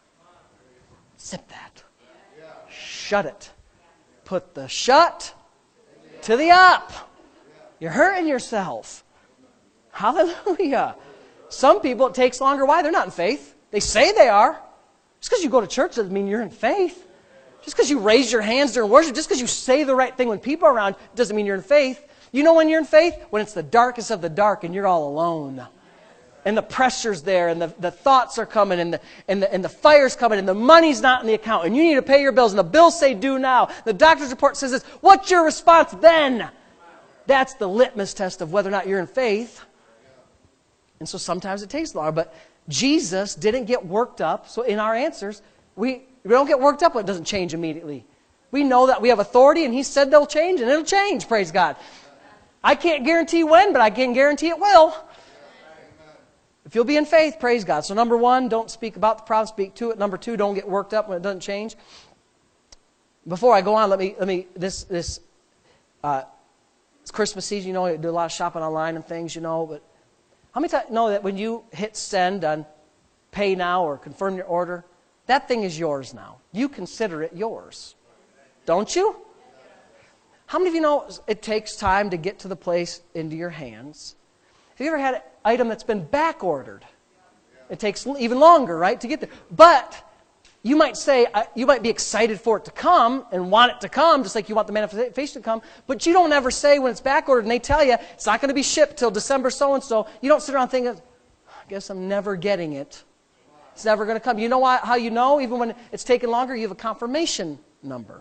S1: Zip that. Shut it. Put the shut to the up. You're hurting yourself. Hallelujah. Some people, it takes longer. Why? They're not in faith. They say they are. Just because you go to church doesn't mean you're in faith. Just because you raise your hands during worship, just because you say the right thing when people are around, doesn't mean you're in faith. You know when you're in faith? When it's the darkest of the dark and you're all alone. And the pressure's there, and the, the thoughts are coming, and the, and, the, and the fire's coming, and the money's not in the account, and you need to pay your bills, and the bills say due now. The doctor's report says this. What's your response then? That's the litmus test of whether or not you're in faith. And so sometimes it takes longer, but Jesus didn't get worked up. So in our answers, we, we don't get worked up when it doesn't change immediately. We know that we have authority, and He said they'll change, and it'll change, praise God. I can't guarantee when, but I can guarantee it will. If you'll be in faith, praise God. So number one, don't speak about the problem, speak to it. Number two, don't get worked up when it doesn't change. Before I go on, let me, let me, this, this, uh, it's Christmas season, you know, you do a lot of shopping online and things, you know, but how many times know that when you hit send on pay now or confirm your order, that thing is yours now. You consider it yours. Don't you? How many of you know it takes time to get to the place into your hands? Have you ever had an item that's been back ordered? It takes even longer, right, to get there. But you might say, you might be excited for it to come and want it to come, just like you want the manifestation to come. But you don't ever say when it's back ordered and they tell you it's not going to be shipped till December so-and-so. You don't sit around thinking, I guess I'm never getting it. It's never going to come. You know why, how you know? Even when it's taking longer, you have a confirmation number.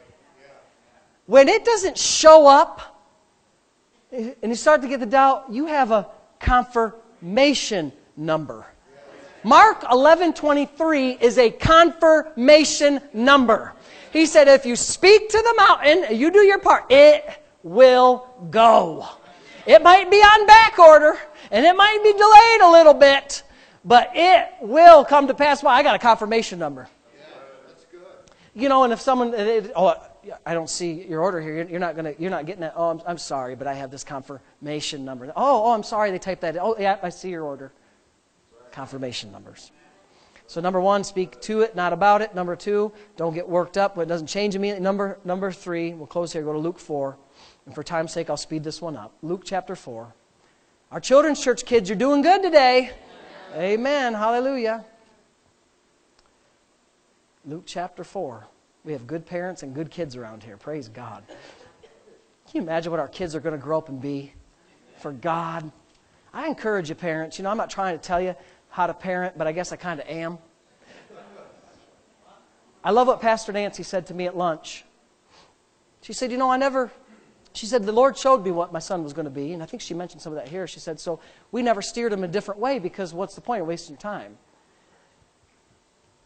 S1: When it doesn't show up, and you start to get the doubt, you have a confirmation number. Mark eleven twenty-three is a confirmation number. He said, if you speak to the mountain, you do your part, it will go. It might be on back order, and it might be delayed a little bit, but it will come to pass. Well, I got a confirmation number.
S2: Yeah, that's good.
S1: You know, and if someone, oh, I don't see your order here. You're not gonna. You're not getting that. Oh, I'm, I'm sorry, but I have this confirmation number. Oh, oh, I'm sorry. They typed that in. Oh, yeah, I see your order. Confirmation numbers. So number one, speak to it, not about it. Number two, don't get worked up when it doesn't change immediately. Number number three, we'll close here. Go to Luke four, and for time's sake, I'll speed this one up. Luke chapter four. Our children's church kids, you're doing good today. Amen. Amen. Hallelujah. Luke chapter four. We have good parents and good kids around here. Praise God. Can you imagine what our kids are going to grow up and be for God? I encourage you, parents. You know, I'm not trying to tell you how to parent, but I guess I kind of am. I love what Pastor Nancy said to me at lunch. She said, you know, I never, she said, the Lord showed me what my son was going to be, and I think she mentioned some of that here. She said, so we never steered him a different way because what's the point of wasting time?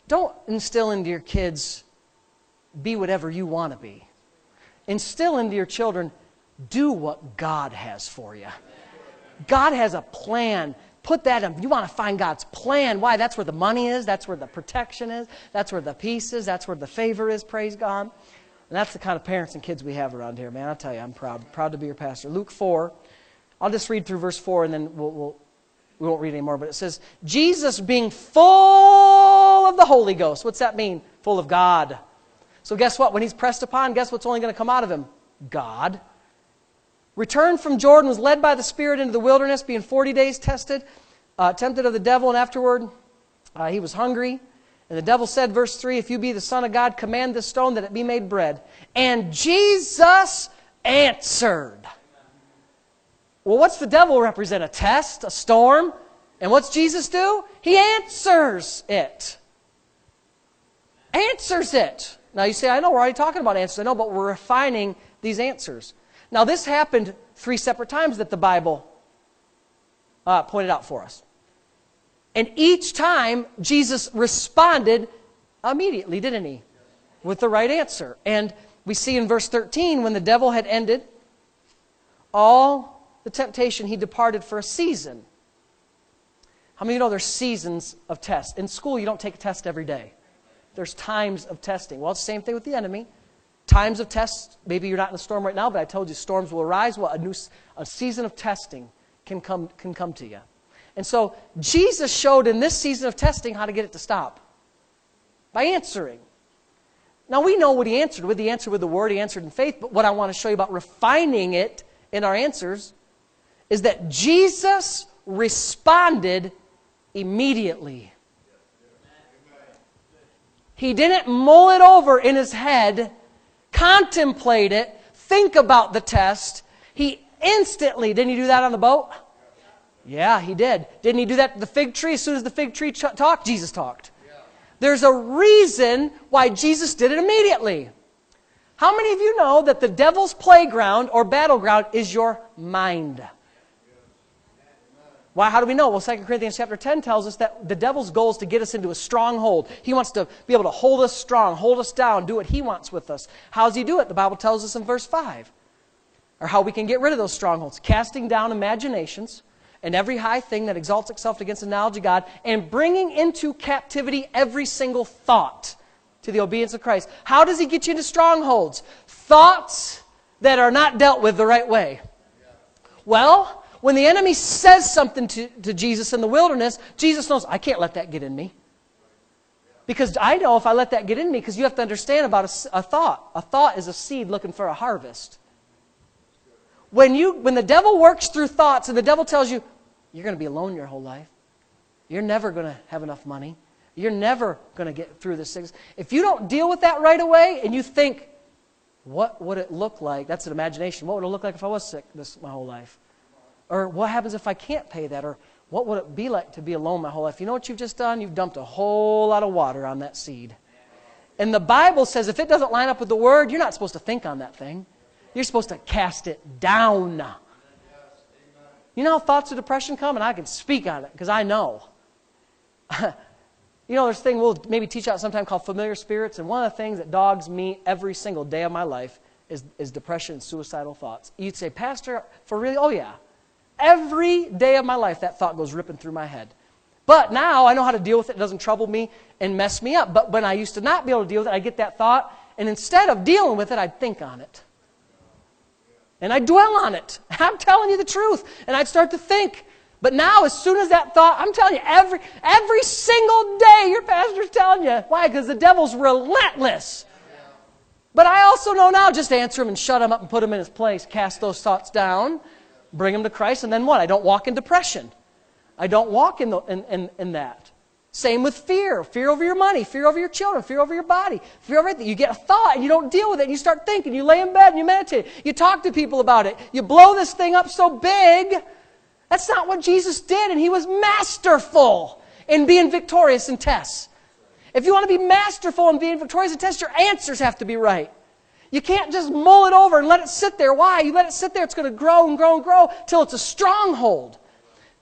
S1: don't instill into your kids, be whatever you want to be. Instill into your children, do what God has for you. God has a plan. Put that in. You want to find God's plan. Why? That's where the money is. That's where the protection is. That's where the peace is. That's where the favor is, praise God. And that's the kind of parents and kids we have around here, man. I'll tell you, I'm proud. Proud to be your pastor. Luke four. I'll just read through verse four and then we'll, we'll, we won't read anymore. But it says, Jesus being full of the Holy Ghost. What's that mean? Full of God. So guess what? When he's pressed upon, guess what's only going to come out of him? God. Returned from Jordan, was led by the Spirit into the wilderness, being forty days tested, uh, tempted of the devil, and afterward uh, he was hungry. And the devil said, verse three, if you be the Son of God, command this stone that it be made bread. And Jesus answered. Well, what's the devil represent? A test, a storm? And what's Jesus do? He answers it. Answers it. Now you say, I know, we're already talking about answers. I know, but we're refining these answers. Now this happened three separate times that the Bible uh, pointed out for us. And each time, Jesus responded immediately, didn't he? With the right answer. And we see in verse thirteen, when the devil had ended all the temptation, he departed for a season. How many of you know there's seasons of tests? In school, you don't take a test every day. There's times of testing. Well, it's the same thing with the enemy. Times of tests. Maybe you're not in a storm right now, but I told you storms will arise. Well, a new a season of testing can come can come to you. And so Jesus showed in this season of testing how to get it to stop. By answering. Now we know what he answered with. He answered with the word, he answered in faith. But what I want to show you about refining it in our answers is that Jesus responded immediately. He didn't mull it over in his head, contemplate it, think about the test. He instantly, didn't he do that on the boat? Yeah, he did. Didn't he do that to the fig tree? As soon as the fig tree ch- talked, Jesus talked. Yeah. There's a reason why Jesus did it immediately. How many of you know that the devil's playground or battleground is your mind? Why? How do we know? Well, Second Corinthians chapter ten tells us that the devil's goal is to get us into a stronghold. He wants to be able to hold us strong, hold us down, do what he wants with us. How does he do it? The Bible tells us in verse five. Or how we can get rid of those strongholds. Casting down imaginations and every high thing that exalts itself against the knowledge of God, and bringing into captivity every single thought to the obedience of Christ. How does he get you into strongholds? Thoughts that are not dealt with the right way. Well, when the enemy says something to, to Jesus in the wilderness, Jesus knows, I can't let that get in me. Because I know if I let that get in me, because you have to understand about a, a thought. A thought is a seed looking for a harvest. When you, when the devil works through thoughts and the devil tells you, you're going to be alone your whole life. You're never going to have enough money. You're never going to get through this thing. If you don't deal with that right away and you think, what would it look like? That's an imagination. What would it look like if I was sick this my whole life? Or what happens if I can't pay that? Or what would it be like to be alone my whole life? You know what you've just done? You've dumped a whole lot of water on that seed. And the Bible says if it doesn't line up with the Word, you're not supposed to think on that thing. You're supposed to cast it down. You know how thoughts of depression come? And I can speak on it because I know. You know, there's a thing we'll maybe teach out sometime called familiar spirits. And one of the things that dogs me every single day of my life is, is depression and suicidal thoughts. You'd say, Pastor, for real? Oh, yeah. Every day of my life, that thought goes ripping through my head. But now I know how to deal with it. It doesn't trouble me and mess me up. But when I used to not be able to deal with it, I'd get that thought. And instead of dealing with it, I'd think on it. And I'd dwell on it. I'm telling you the truth. And I'd start to think. But now, as soon as that thought, I'm telling you, every every single day your pastor's telling you. Why? Because the devil's relentless. But I also know now, just answer him and shut him up and put him in his place. Cast those thoughts down. Bring him to Christ. And then what? I don't walk in depression. I don't walk in, the, in, in, in that. Same with fear. Fear over your money. Fear over your children. Fear over your body. Fear over everything. You get a thought and you don't deal with it. And you start thinking. You lay in bed and you meditate. You talk to people about it. You blow this thing up so big. That's not what Jesus did. And he was masterful in being victorious in tests. If you want to be masterful in being victorious in tests, your answers have to be right. You can't just mull it over and let it sit there. Why? You let it sit there, it's going to grow and grow and grow till it's a stronghold.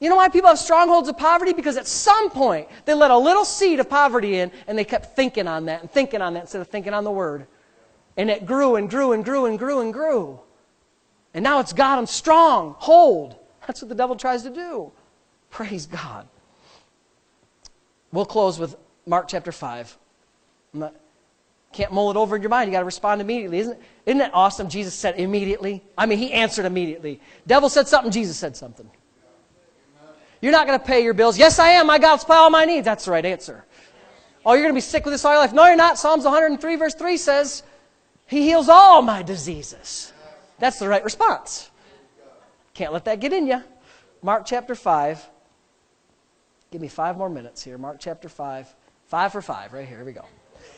S1: You know why people have strongholds of poverty? Because at some point, they let a little seed of poverty in, and they kept thinking on that and thinking on that instead of thinking on the Word. And it grew and grew and grew and grew and grew. And now it's got them strong. Hold. That's what the devil tries to do. Praise God. We'll close with Mark chapter five. I'm not, can't mull it over in your mind. You've got to respond immediately. Isn't, isn't that awesome? Jesus said immediately. I mean, he answered immediately. Devil said something, Jesus said something. You're not going to pay your bills. Yes, I am. My God will supply all my needs. That's the right answer. Oh, you're going to be sick with this all your life. No, you're not. Psalms one hundred three verse three says, He heals all my diseases. That's the right response. Can't let that get in you. Mark chapter five. Give me five more minutes here. Mark chapter five. Five for five right here. Here we go.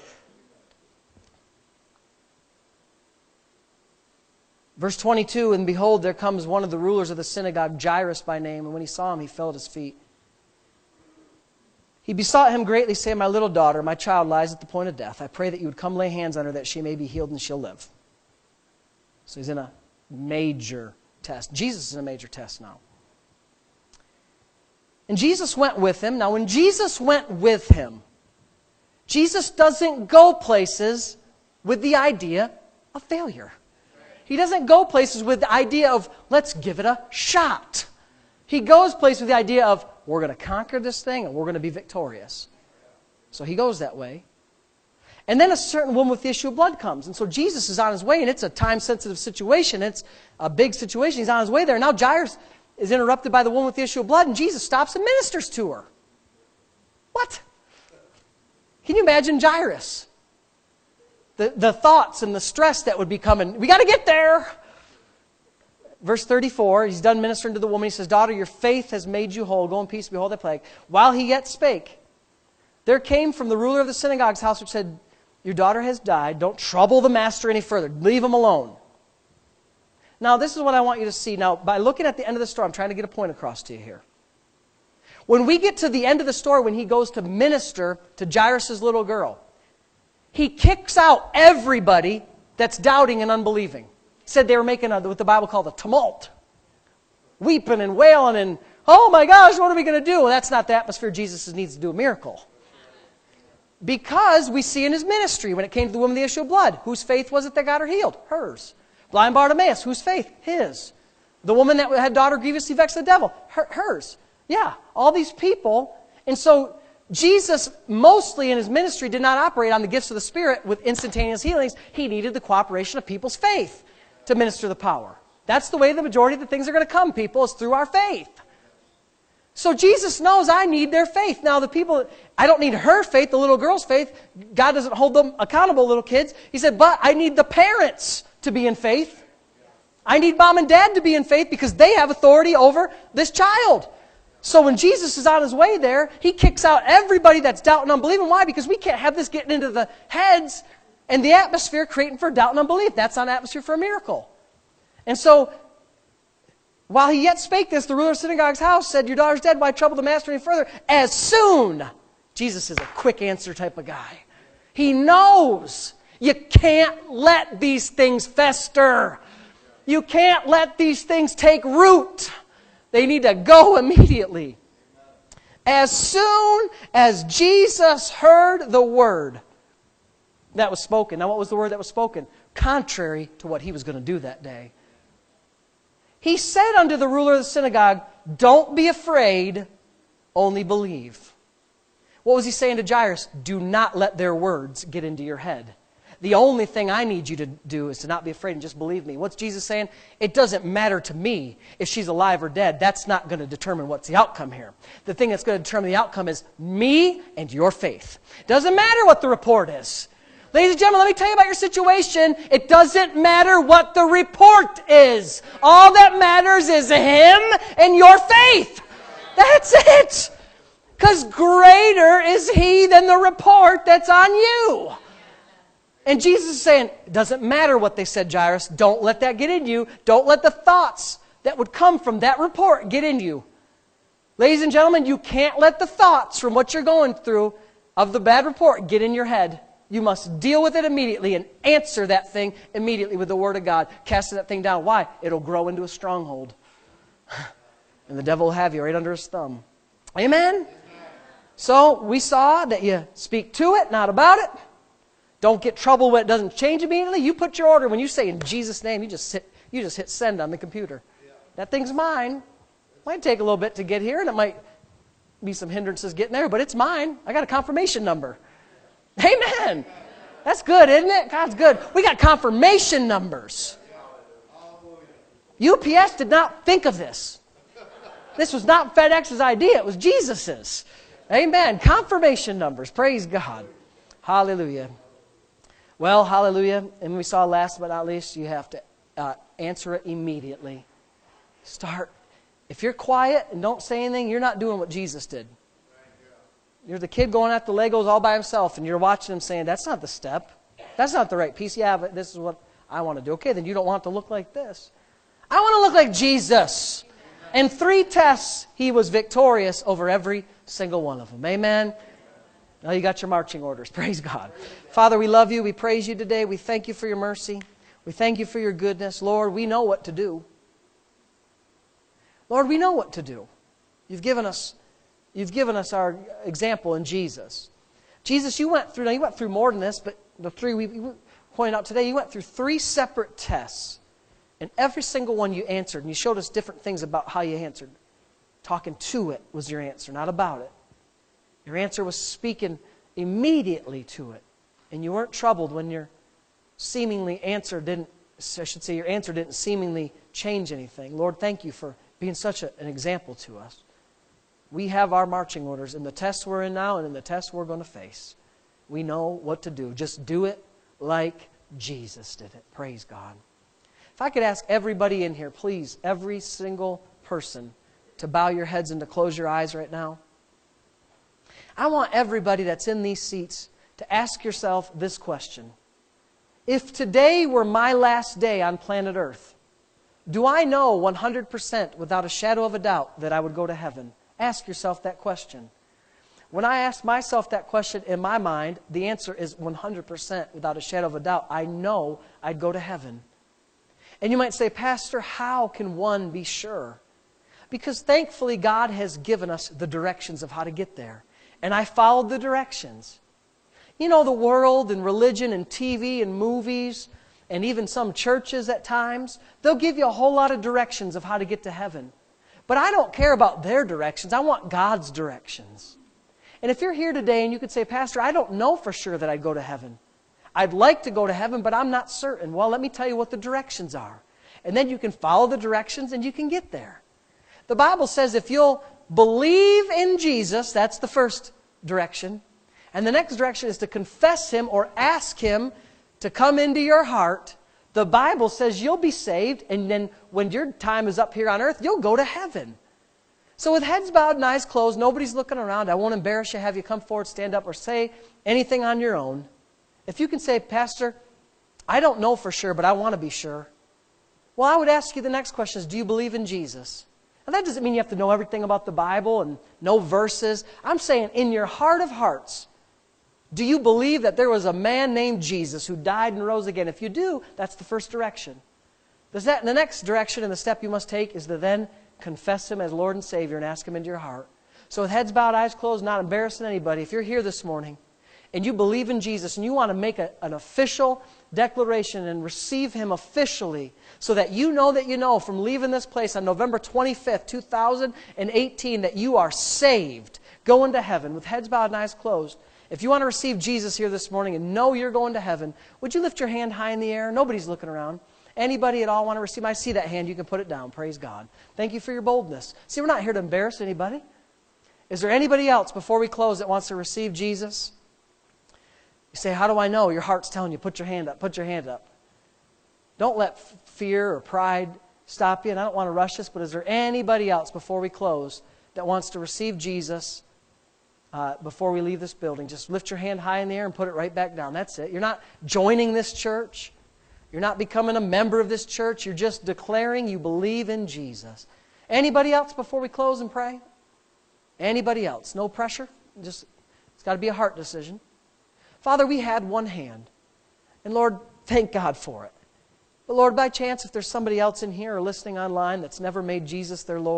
S1: Verse twenty-two, and behold, there comes one of the rulers of the synagogue, Jairus by name, and when he saw him, he fell at his feet. He besought him greatly, saying, My little daughter, my child lies at the point of death. I pray that you would come lay hands on her, that she may be healed and she'll live. So he's in a major test. Jesus is in a major test now. And Jesus went with him. Now, when Jesus went with him, Jesus doesn't go places with the idea of failure. He doesn't go places with the idea of, let's give it a shot. He goes places with the idea of, we're going to conquer this thing and we're going to be victorious. So he goes that way. And then a certain woman with the issue of blood comes. And so Jesus is on his way, and it's a time-sensitive situation. It's a big situation. He's on his way there. Now Jairus is interrupted by the woman with the issue of blood, and Jesus stops and ministers to her. What? Can you imagine Jairus? The, the thoughts and the stress that would be coming. We got to get there. Verse thirty-four, he's done ministering to the woman. He says, Daughter, your faith has made you whole. Go in peace, behold thy plague. While he yet spake, there came from the ruler of the synagogue's house, which said, Your daughter has died. Don't trouble the master any further. Leave him alone. Now, this is what I want you to see. Now, by looking at the end of the story, I'm trying to get a point across to you here. When we get to the end of the story, when he goes to minister to Jairus' little girl, he kicks out everybody that's doubting and unbelieving. He said they were making a, what the Bible called a tumult. Weeping and wailing and, oh my gosh, what are we going to do? Well, that's not the atmosphere Jesus needs to do a miracle. Because we see in his ministry, when it came to the woman with the issue of blood, whose faith was it that got her healed? Hers. Blind Bartimaeus, whose faith? His. The woman that had daughter grievously vexed the devil? Her, hers. Yeah, all these people. And so Jesus, mostly in his ministry, did not operate on the gifts of the Spirit with instantaneous healings. He needed the cooperation of people's faith to minister the power. That's the way the majority of the things are going to come, people, is through our faith. So Jesus knows I need their faith. Now the people, I don't need her faith, the little girl's faith. God doesn't hold them accountable, little kids. He said, but I need the parents to be in faith. I need mom and dad to be in faith because they have authority over this child. So when Jesus is on his way there, he kicks out everybody that's doubting and unbelieving. Why? Because we can't have this getting into the heads and the atmosphere creating for doubt and unbelief. That's not an atmosphere for a miracle. And so, while he yet spake this, the ruler of the synagogue's house said, Your daughter's dead, why trouble the master any further? As soon, Jesus is a quick answer type of guy. He knows you can't let these things fester. You can't let these things take root. They need to go immediately. As soon as Jesus heard the word that was spoken. Now, what was the word that was spoken? Contrary to what he was going to do that day. He said unto the ruler of the synagogue, Don't be afraid, only believe. What was he saying to Jairus? Do not let their words get into your head. The only thing I need you to do is to not be afraid and just believe me. What's Jesus saying? It doesn't matter to me if she's alive or dead. That's not going to determine what's the outcome here. The thing that's going to determine the outcome is me and your faith. Doesn't matter what the report is. Ladies and gentlemen, let me tell you about your situation. It doesn't matter what the report is. All that matters is him and your faith. That's it. Because greater is he than the report that's on you. And Jesus is saying, it doesn't matter what they said, Jairus. Don't let that get in you. Don't let the thoughts that would come from that report get in you. Ladies and gentlemen, you can't let the thoughts from what you're going through of the bad report get in your head. You must deal with it immediately and answer that thing immediately with the Word of God. Cast that thing down. Why? It'll grow into a stronghold. And the devil will have you right under his thumb. Amen? So we saw that you speak to it, not about it. Don't get trouble when it doesn't change immediately. You put your order. When you say in Jesus' name, you just hit, you just hit send on the computer. That thing's mine. Might take a little bit to get here, and it might be some hindrances getting there, but it's mine. I got a confirmation number. Amen. That's good, isn't it? God's good. We got confirmation numbers. U P S did not think of this. This was not FedEx's idea. It was Jesus's. Amen. Confirmation numbers. Praise God. Hallelujah. Well, hallelujah. And we saw last but not least, you have to uh, answer it immediately. Start. If you're quiet and don't say anything, you're not doing what Jesus did. You're the kid going at the Legos all by himself, and you're watching him saying, that's not the step. That's not the right piece. Yeah, but this is what I want to do. Okay, then you don't want to look like this. I want to look like Jesus. In three tests, he was victorious over every single one of them. Amen? Now you got your marching orders. Praise God. Father, we love you. We praise you today. We thank you for your mercy. We thank you for your goodness. Lord, we know what to do. Lord, we know what to do. You've given us, you've given us our example in Jesus. Jesus, you went through, now you went through more than this, but the three we, we pointed out today, you went through three separate tests. And every single one you answered, and you showed us different things about how you answered. Talking to it was your answer, not about it. Your answer was speaking immediately to it. And you weren't troubled when your seemingly answer didn't, I should say your answer didn't seemingly change anything. Lord, thank you for being such a, an example to us. We have our marching orders in the tests we're in now and in the tests we're going to face. We know what to do. Just do it like Jesus did it. Praise God. If I could ask everybody in here, please, every single person, to bow your heads and to close your eyes right now. I want everybody that's in these seats to ask yourself this question. If today were my last day on planet Earth, do I know one hundred percent without a shadow of a doubt that I would go to heaven? Ask yourself that question. When I ask myself that question in my mind, the answer is one hundred percent without a shadow of a doubt. I know I'd go to heaven. And you might say, Pastor, how can one be sure? Because thankfully God has given us the directions of how to get there. And I followed the directions. You know, the world and religion and T V and movies and even some churches at times, they'll give you a whole lot of directions of how to get to heaven. But I don't care about their directions. I want God's directions. And if you're here today and you could say, Pastor, I don't know for sure that I'd go to heaven. I'd like to go to heaven, but I'm not certain. Well, let me tell you what the directions are. And then you can follow the directions and you can get there. The Bible says if you'll believe in Jesus, that's the first direction. And the next direction is to confess Him or ask Him to come into your heart. The Bible says you'll be saved, and then when your time is up here on earth, you'll go to heaven. So with heads bowed and eyes closed, nobody's looking around. I won't embarrass you, have you come forward, stand up, or say anything on your own. If you can say, Pastor, I don't know for sure, but I want to be sure. Well, I would ask you the next question is, do you believe in Jesus? And that doesn't mean you have to know everything about the Bible and know verses. I'm saying in your heart of hearts, do you believe that there was a man named Jesus who died and rose again? If you do, that's the first direction. Does that, the next direction and the step you must take is to then confess Him as Lord and Savior and ask Him into your heart. So with heads bowed, eyes closed, not embarrassing anybody, if you're here this morning and you believe in Jesus and you want to make a, an official declaration and receive Him officially so that you know that you know from leaving this place on November twenty-fifth, two thousand eighteen that you are saved, going to heaven with heads bowed and eyes closed. If you want to receive Jesus here this morning and know you're going to heaven, would you lift your hand high in the air? Nobody's looking around. Anybody at all want to receive? I see that hand. You can put it down. Praise God. Thank you for your boldness. See, we're not here to embarrass anybody. Is there anybody else before we close that wants to receive Jesus? You say, how do I know? Your heart's telling you, put your hand up, put your hand up. Don't let fear or pride stop you. And I don't want to rush this, but is there anybody else before we close that wants to receive Jesus uh, before we leave this building? Just lift your hand high in the air and put it right back down. That's it. You're not joining this church. You're not becoming a member of this church. You're just declaring you believe in Jesus. Anybody else before we close and pray? Anybody else? No pressure. Just it's got to be a heart decision. Father, we had one hand. And Lord, thank God for it. But Lord, by chance, if there's somebody else in here or listening online that's never made Jesus their Lord,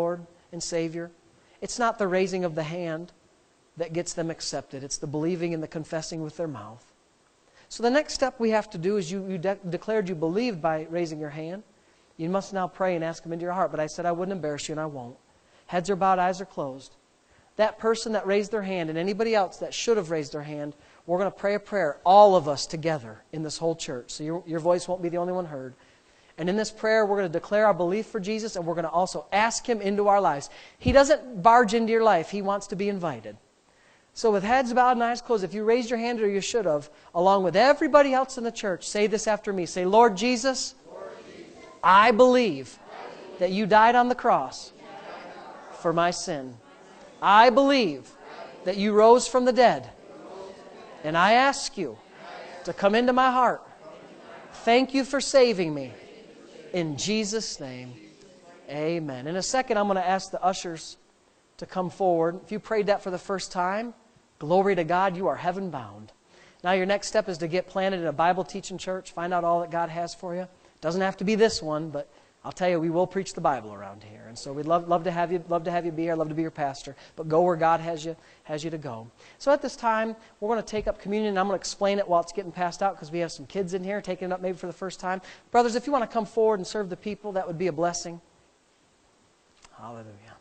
S1: and Savior. It's not the raising of the hand that gets them accepted. It's the believing and the confessing with their mouth. So the next step we have to do is you, you de- declared you believed by raising your hand. You must now pray and ask Him into your heart. But I said I wouldn't embarrass you, and I won't. Heads are bowed, eyes are closed. That person that raised their hand and anybody else that should have raised their hand, we're going to pray a prayer, all of us together in this whole church. So your, your voice won't be the only one heard. And in this prayer, we're going to declare our belief for Jesus, and we're going to also ask Him into our lives. He doesn't barge into your life. He wants to be invited. So with heads bowed and eyes closed, if you raised your hand or you should have, along with everybody else in the church, say this after me. Say, Lord Jesus,
S2: Lord Jesus,
S1: I believe
S2: I believe
S1: that you died on the cross
S2: you died on the cross
S1: for my sin. I believe that you rose from the dead. And I ask you to come into my heart. Thank you for saving me. In Jesus' name, amen. In a second, I'm going to ask the ushers to come forward. If you prayed that for the first time, glory to God, you are heaven bound. Now your next step is to get planted in a Bible teaching church, find out all that God has for you. It doesn't have to be this one, but I'll tell you, we will preach the Bible around here. And so we'd love, love to have you, love to have you be here, love to be your pastor. But go where God has you, has you to go. So at this time, we're going to take up communion, and I'm going to explain it while it's getting passed out because we have some kids in here taking it up maybe for the first time. Brothers, if you want to come forward and serve the people, that would be a blessing. Hallelujah.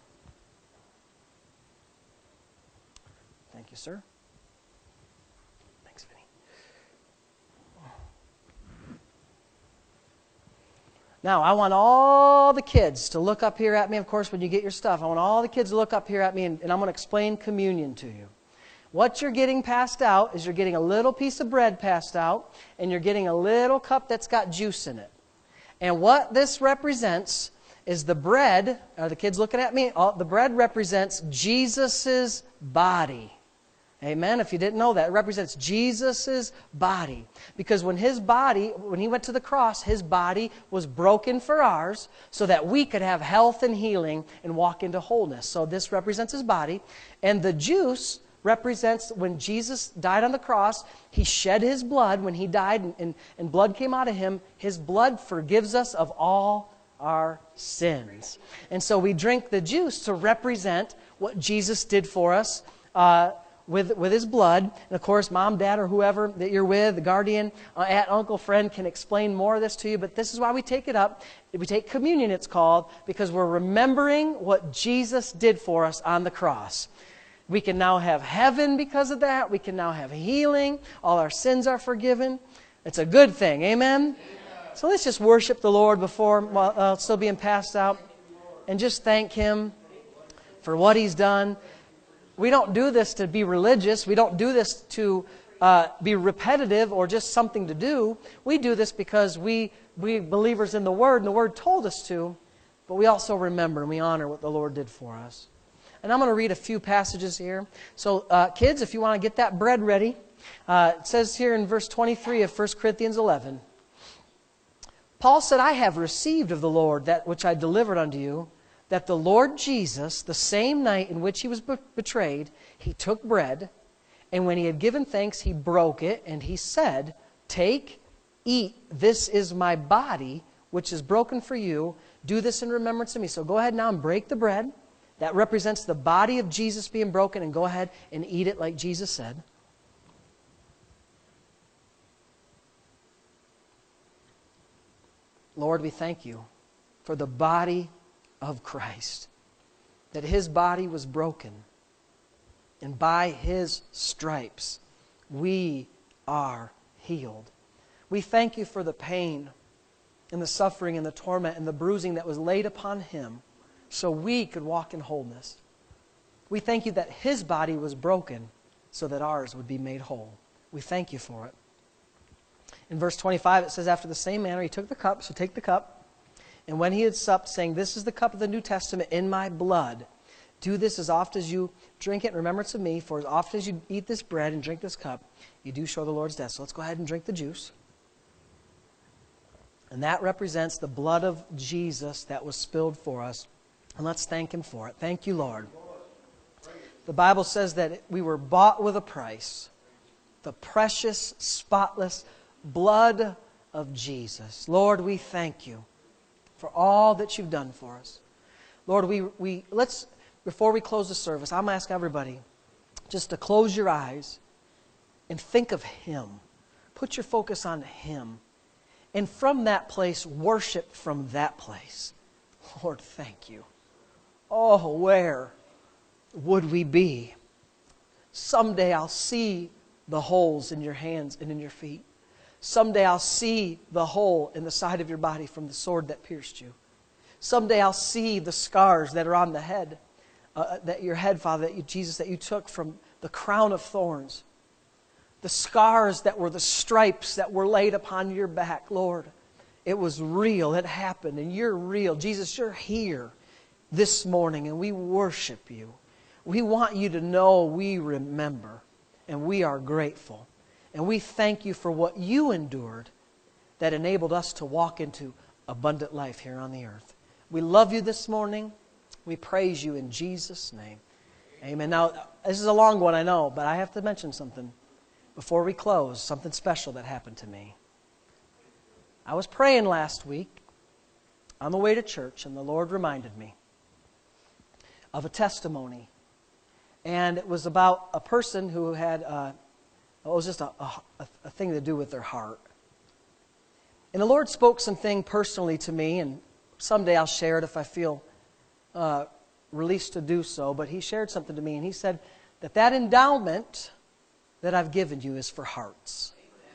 S1: Thank you, sir. Thanks, Vinny. Now, I want all the kids to look up here at me. Of course, when you get your stuff, I want all the kids to look up here at me, and, and I'm going to explain communion to you. What you're getting passed out is you're getting a little piece of bread passed out, and you're getting a little cup that's got juice in it. And what this represents is the bread. Are the kids looking at me? All, the bread represents Jesus' body. Amen. If you didn't know that, it represents Jesus' body. Because when His body, when He went to the cross, His body was broken for ours so that we could have health and healing and walk into wholeness. So this represents His body. And the juice represents when Jesus died on the cross, He shed His blood when He died and, and, and blood came out of Him. His blood forgives us of all our sins. And so we drink the juice to represent what Jesus did for us uh, with with His blood. And of course, mom, dad, or whoever that you're with, the guardian, uh, aunt, uncle, friend can explain more of this to you. But this is why we take it up. We take communion, it's called, because we're remembering what Jesus did for us on the cross. We can now have heaven because of that. We can now have healing. All our sins are forgiven. It's a good thing. Amen? Amen. So let's just worship the Lord before while uh, it's still being passed out, and just thank Him for what He's done. We don't do this to be religious. We don't do this to uh, be repetitive or just something to do. We do this because we, we believers in the Word, and the Word told us to, but we also remember and we honor what the Lord did for us. And I'm going to read a few passages here. So uh, kids, if you want to get that bread ready, uh, it says here in verse twenty-three of First Corinthians eleven, Paul said, I have received of the Lord that which I delivered unto you, that the Lord Jesus, the same night in which He was be- betrayed, He took bread, and when He had given thanks, He broke it, and He said, take, eat, this is my body, which is broken for you. Do this in remembrance of me. So go ahead now and break the bread. That represents the body of Jesus being broken, and go ahead and eat it like Jesus said. Lord, we thank You for the body of Christ, that His body was broken, and by His stripes we are healed. We thank You for the pain and the suffering and the torment and the bruising that was laid upon Him so we could walk in wholeness. We thank You that His body was broken so that ours would be made whole. We thank You for it. In verse twenty-five it says, after the same manner He took the cup, so take the cup, and when He had supped, saying, this is the cup of the New Testament in my blood. Do this as oft as you drink it in remembrance of me, for as often as you eat this bread and drink this cup, you do show the Lord's death. So let's go ahead and drink the juice. And that represents the blood of Jesus that was spilled for us. And let's thank Him for it. Thank You, Lord. The Bible says that we were bought with a price. The precious, spotless blood of Jesus. Lord, we thank You for all that You've done for us. Lord, we, we let's, before we close the service, I'm going to ask everybody just to close your eyes and think of Him. Put your focus on Him. And from that place, worship from that place. Lord, thank you. Oh, where would we be? Someday I'll see the holes in your hands and in your feet. Someday I'll see the hole in the side of your body from the sword that pierced you. Someday I'll see the scars that are on the head, uh, that your head, Father, that you, Jesus, that you took from the crown of thorns. The scars that were the stripes that were laid upon your back, Lord. It was real. It happened. And you're real. Jesus, you're here this morning, and we worship you. We want you to know we remember, and we are grateful. And we thank you for what you endured that enabled us to walk into abundant life here on the earth. We love you this morning. We praise you in Jesus' name. Amen. Now, this is a long one, I know, but I have to mention something before we close, something special that happened to me. I was praying last week on the way to church, and the Lord reminded me of a testimony. And it was about a person who had, uh, it was just a, a, a thing to do with their heart. And the Lord spoke something personally to me, and someday I'll share it if I feel uh, released to do so. But He shared something to me, and He said that that endowment that I've given you is for hearts.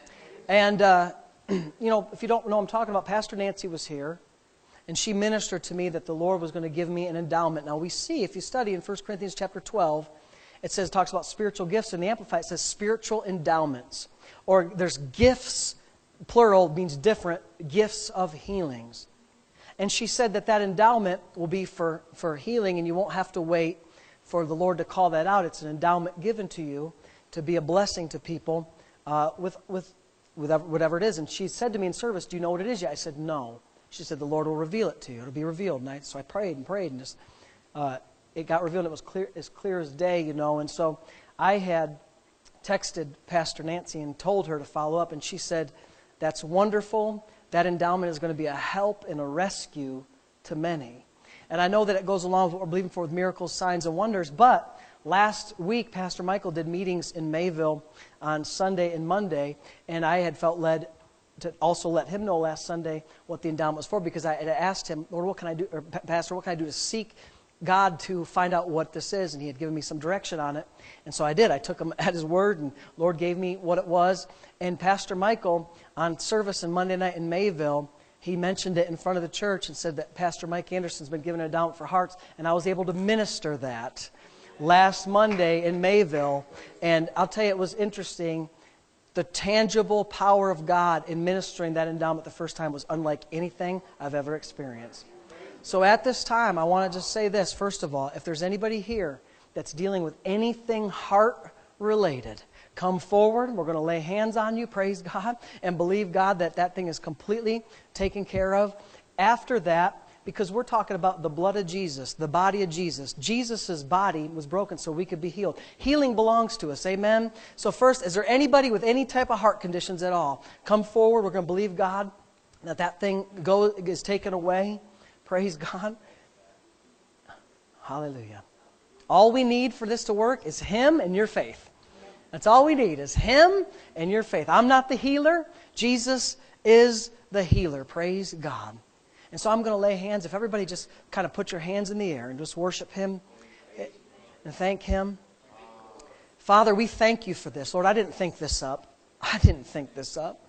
S1: And, uh, you know, if you don't know, I'm talking about Pastor Nancy was here, and she ministered to me that the Lord was going to give me an endowment. Now we see, if you study in First Corinthians chapter twelve, it says, it talks about spiritual gifts. In the Amplified, it says spiritual endowments. Or there's gifts, plural, means different, gifts of healings. And she said that that endowment will be for, for healing, and you won't have to wait for the Lord to call that out. It's an endowment given to you to be a blessing to people uh, with, with, with whatever it is. And she said to me in service, do you know what it is yet? I said, no. She said, the Lord will reveal it to you. It'll be revealed. And I, so I prayed and prayed, and just, uh, it got revealed. It was clear as clear as day, you know. And so I had texted Pastor Nancy and told her to follow up, and she said, that's wonderful. That endowment is going to be a help and a rescue to many. And I know that it goes along with what we're believing for with miracles, signs, and wonders. But last week, Pastor Michael did meetings in Mayville on Sunday and Monday, and I had felt led to also let him know last Sunday what the endowment was for, because I had asked him, Lord, what can I do, or Pastor, what can I do to seek God to find out what this is? And he had given me some direction on it. And so I did. I took him at his word, and Lord gave me what it was. And Pastor Michael, on service on Monday night in Mayville, he mentioned it in front of the church and said that Pastor Mike Anderson's been given an endowment for hearts, and I was able to minister that last Monday in Mayville. And I'll tell you, it was interesting. The tangible power of God in ministering that endowment the first time was unlike anything I've ever experienced. So at this time, I want to just say this. First of all, if there's anybody here that's dealing with anything heart-related, come forward. We're going to lay hands on you, praise God, and believe God that that thing is completely taken care of. After that, because we're talking about the blood of Jesus, the body of Jesus. Jesus' body was broken so we could be healed. Healing belongs to us, amen? So first, is there anybody with any type of heart conditions at all? Come forward. We're going to believe God that that thing go, is taken away. Praise God. Hallelujah. All we need for this to work is Him and your faith. That's all we need is Him and your faith. I'm not the healer. Jesus is the healer. Praise God. And so I'm going to lay hands. If everybody just kind of put your hands in the air and just worship Him and thank Him. Father, we thank you for this. Lord, I didn't think this up. I didn't think this up.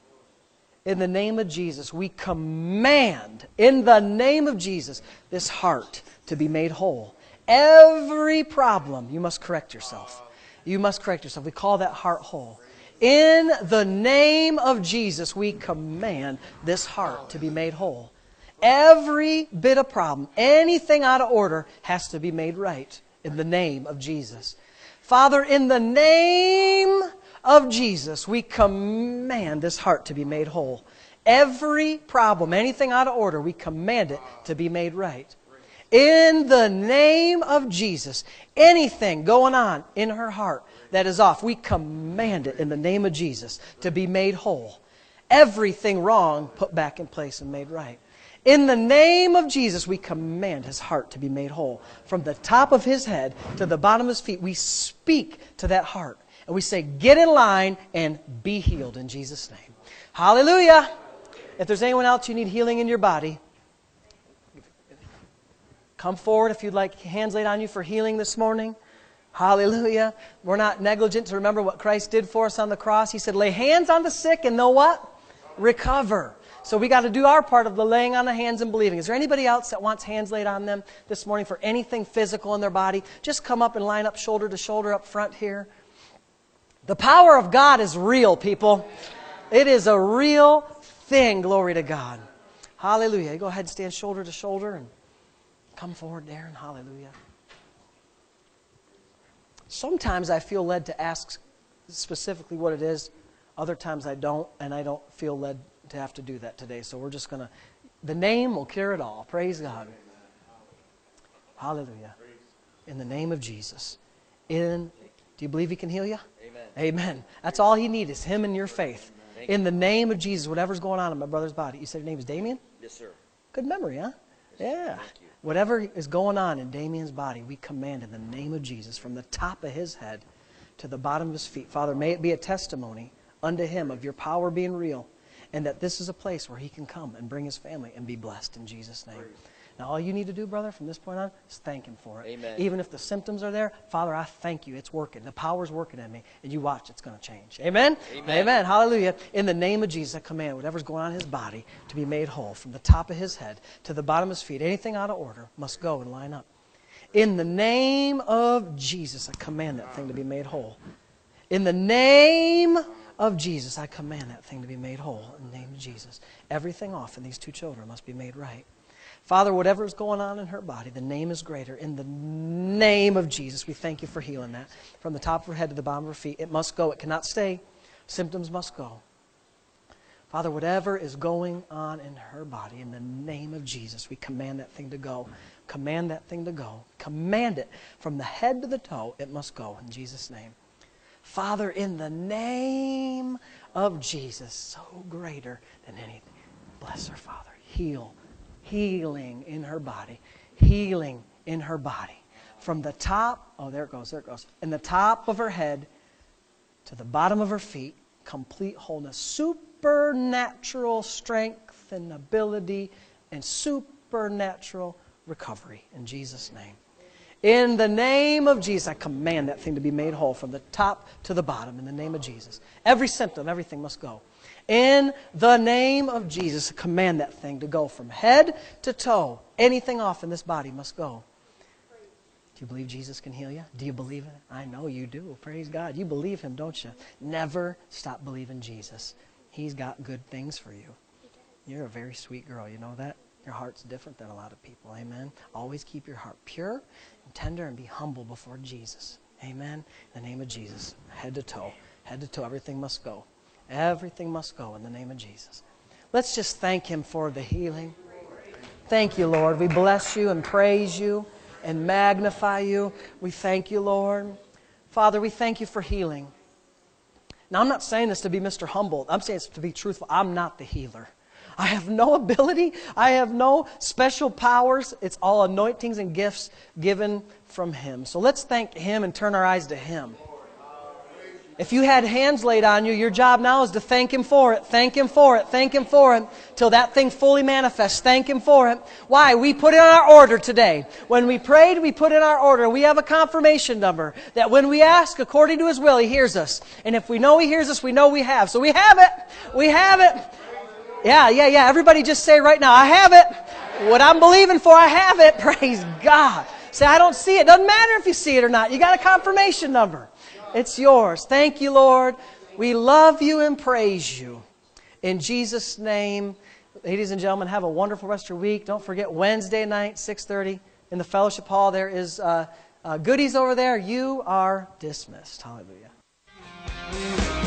S1: In the name of Jesus, we command, in the name of Jesus, this heart to be made whole. Every problem, you must correct yourself. You must correct yourself. We call that heart whole. In the name of Jesus, we command this heart to be made whole. Every bit of problem, anything out of order, has to be made right in the name of Jesus. Father, in the name of Jesus, we command this heart to be made whole. Every problem, anything out of order, we command it to be made right. In the name of Jesus, anything going on in her heart that is off, we command it in the name of Jesus to be made whole. Everything wrong put back in place and made right. In the name of Jesus, we command his heart to be made whole. From the top of his head to the bottom of his feet, we speak to that heart. And we say, get in line and be healed in Jesus' name. Hallelujah. If there's anyone else you need healing in your body, come forward if you'd like hands laid on you for healing this morning. Hallelujah. We're not negligent to remember what Christ did for us on the cross. He said, lay hands on the sick and know what? Recover. So we got to do our part of the laying on the hands and believing. Is there anybody else that wants hands laid on them this morning for anything physical in their body? Just come up and line up shoulder to shoulder up front here. The power of God is real, people. It is a real thing, glory to God. Hallelujah. You go ahead and stand shoulder to shoulder and come forward there and hallelujah. Sometimes I feel led to ask specifically what it is. Other times I don't, and I don't feel led to have to do that today. So we're just going to, the name will cure it all. Praise God. Hallelujah. In the name of Jesus. In, do you believe he can heal you?
S3: Amen.
S1: Amen. That's all he needs is him and your faith. In the name of Jesus, whatever's going on in my brother's body. You said your name is Damien?
S3: Yes, sir.
S1: Good memory, huh?
S3: Yes,
S1: Yeah.
S3: thank you.
S1: Whatever is going on in Damien's body, we command in the name of Jesus from the top of his head to the bottom of his feet. Father, may it be a testimony unto him of your power being real, and that this is a place where he can come and bring his family and be blessed in Jesus' name. Now, all you need to do, brother, from this point on, is thank him for it.
S3: Amen.
S1: Even if the symptoms are there, Father, I thank you. It's working. The power's working in me. And you watch, it's going to change. Amen?
S3: Amen?
S1: Amen. Hallelujah. In the name of Jesus, I command whatever's going on in his body to be made whole, from the top of his head to the bottom of his feet. Anything out of order must go and line up. In the name of Jesus, I command that thing to be made whole. In the name of Jesus, I command that thing to be made whole. In the name of Jesus. Everything off in these two children must be made right. Father, whatever is going on in her body, the name is greater. In the name of Jesus, we thank you for healing that. From the top of her head to the bottom of her feet, it must go. It cannot stay. Symptoms must go. Father, whatever is going on in her body, in the name of Jesus, we command that thing to go. Command that thing to go. Command it. From the head to the toe, it must go in Jesus' name. Father, in the name of Jesus, so greater than anything. Bless her, Father. Heal. Healing in her body. Healing in her body. From the top, oh, there it goes, there it goes. In the top of her head to the bottom of her feet, complete wholeness. Supernatural strength and ability and supernatural recovery in Jesus' name. In the name of Jesus, I command that thing to be made whole from the top to the bottom in the name of Jesus. Every symptom, everything must go. In the name of Jesus, command that thing to go from head to toe. Anything off in this body must go. Do you believe Jesus can heal you? Do you believe it? I know you do. Praise God. You believe him, don't you? Never stop believing Jesus. He's got good things for you. You're a very sweet girl. You know that? Your heart's different than a lot of people. Amen. Always keep your heart pure and tender and be humble before Jesus. Amen. In the name of Jesus. Head to toe. Head to toe. Everything must go. Everything must go in the name of Jesus. Let's just thank him for the healing. Thank you, Lord. We bless you and praise you and magnify you. We thank you, Lord. Father, we thank you for healing. Now, I'm not saying this to be Mister Humble. I'm saying this to be truthful. I'm not the healer. I have no ability. I have no special powers. It's all anointings and gifts given from him. So let's thank him and turn our eyes to him. If you had hands laid on you, your job now is to thank him for it, thank him for it, thank him for it, till that thing fully manifests. Thank him for it. Why? We put in our order today. When we prayed, we put in our order. We have a confirmation number that when we ask according to his will, he hears us. And if we know he hears us, we know we have. So we have it. We have it. Yeah, yeah, yeah. Everybody just say right now, I have it. What I'm believing for, I have it. Praise God. Say, I don't see it. Doesn't matter if you see it or not. You got a confirmation number. It's yours. Thank you, Lord. We love you and praise you. In Jesus' name, ladies and gentlemen, have a wonderful rest of your week. Don't forget Wednesday night, six thirty, in the fellowship hall. There is uh, uh, goodies over there. You are dismissed. Hallelujah.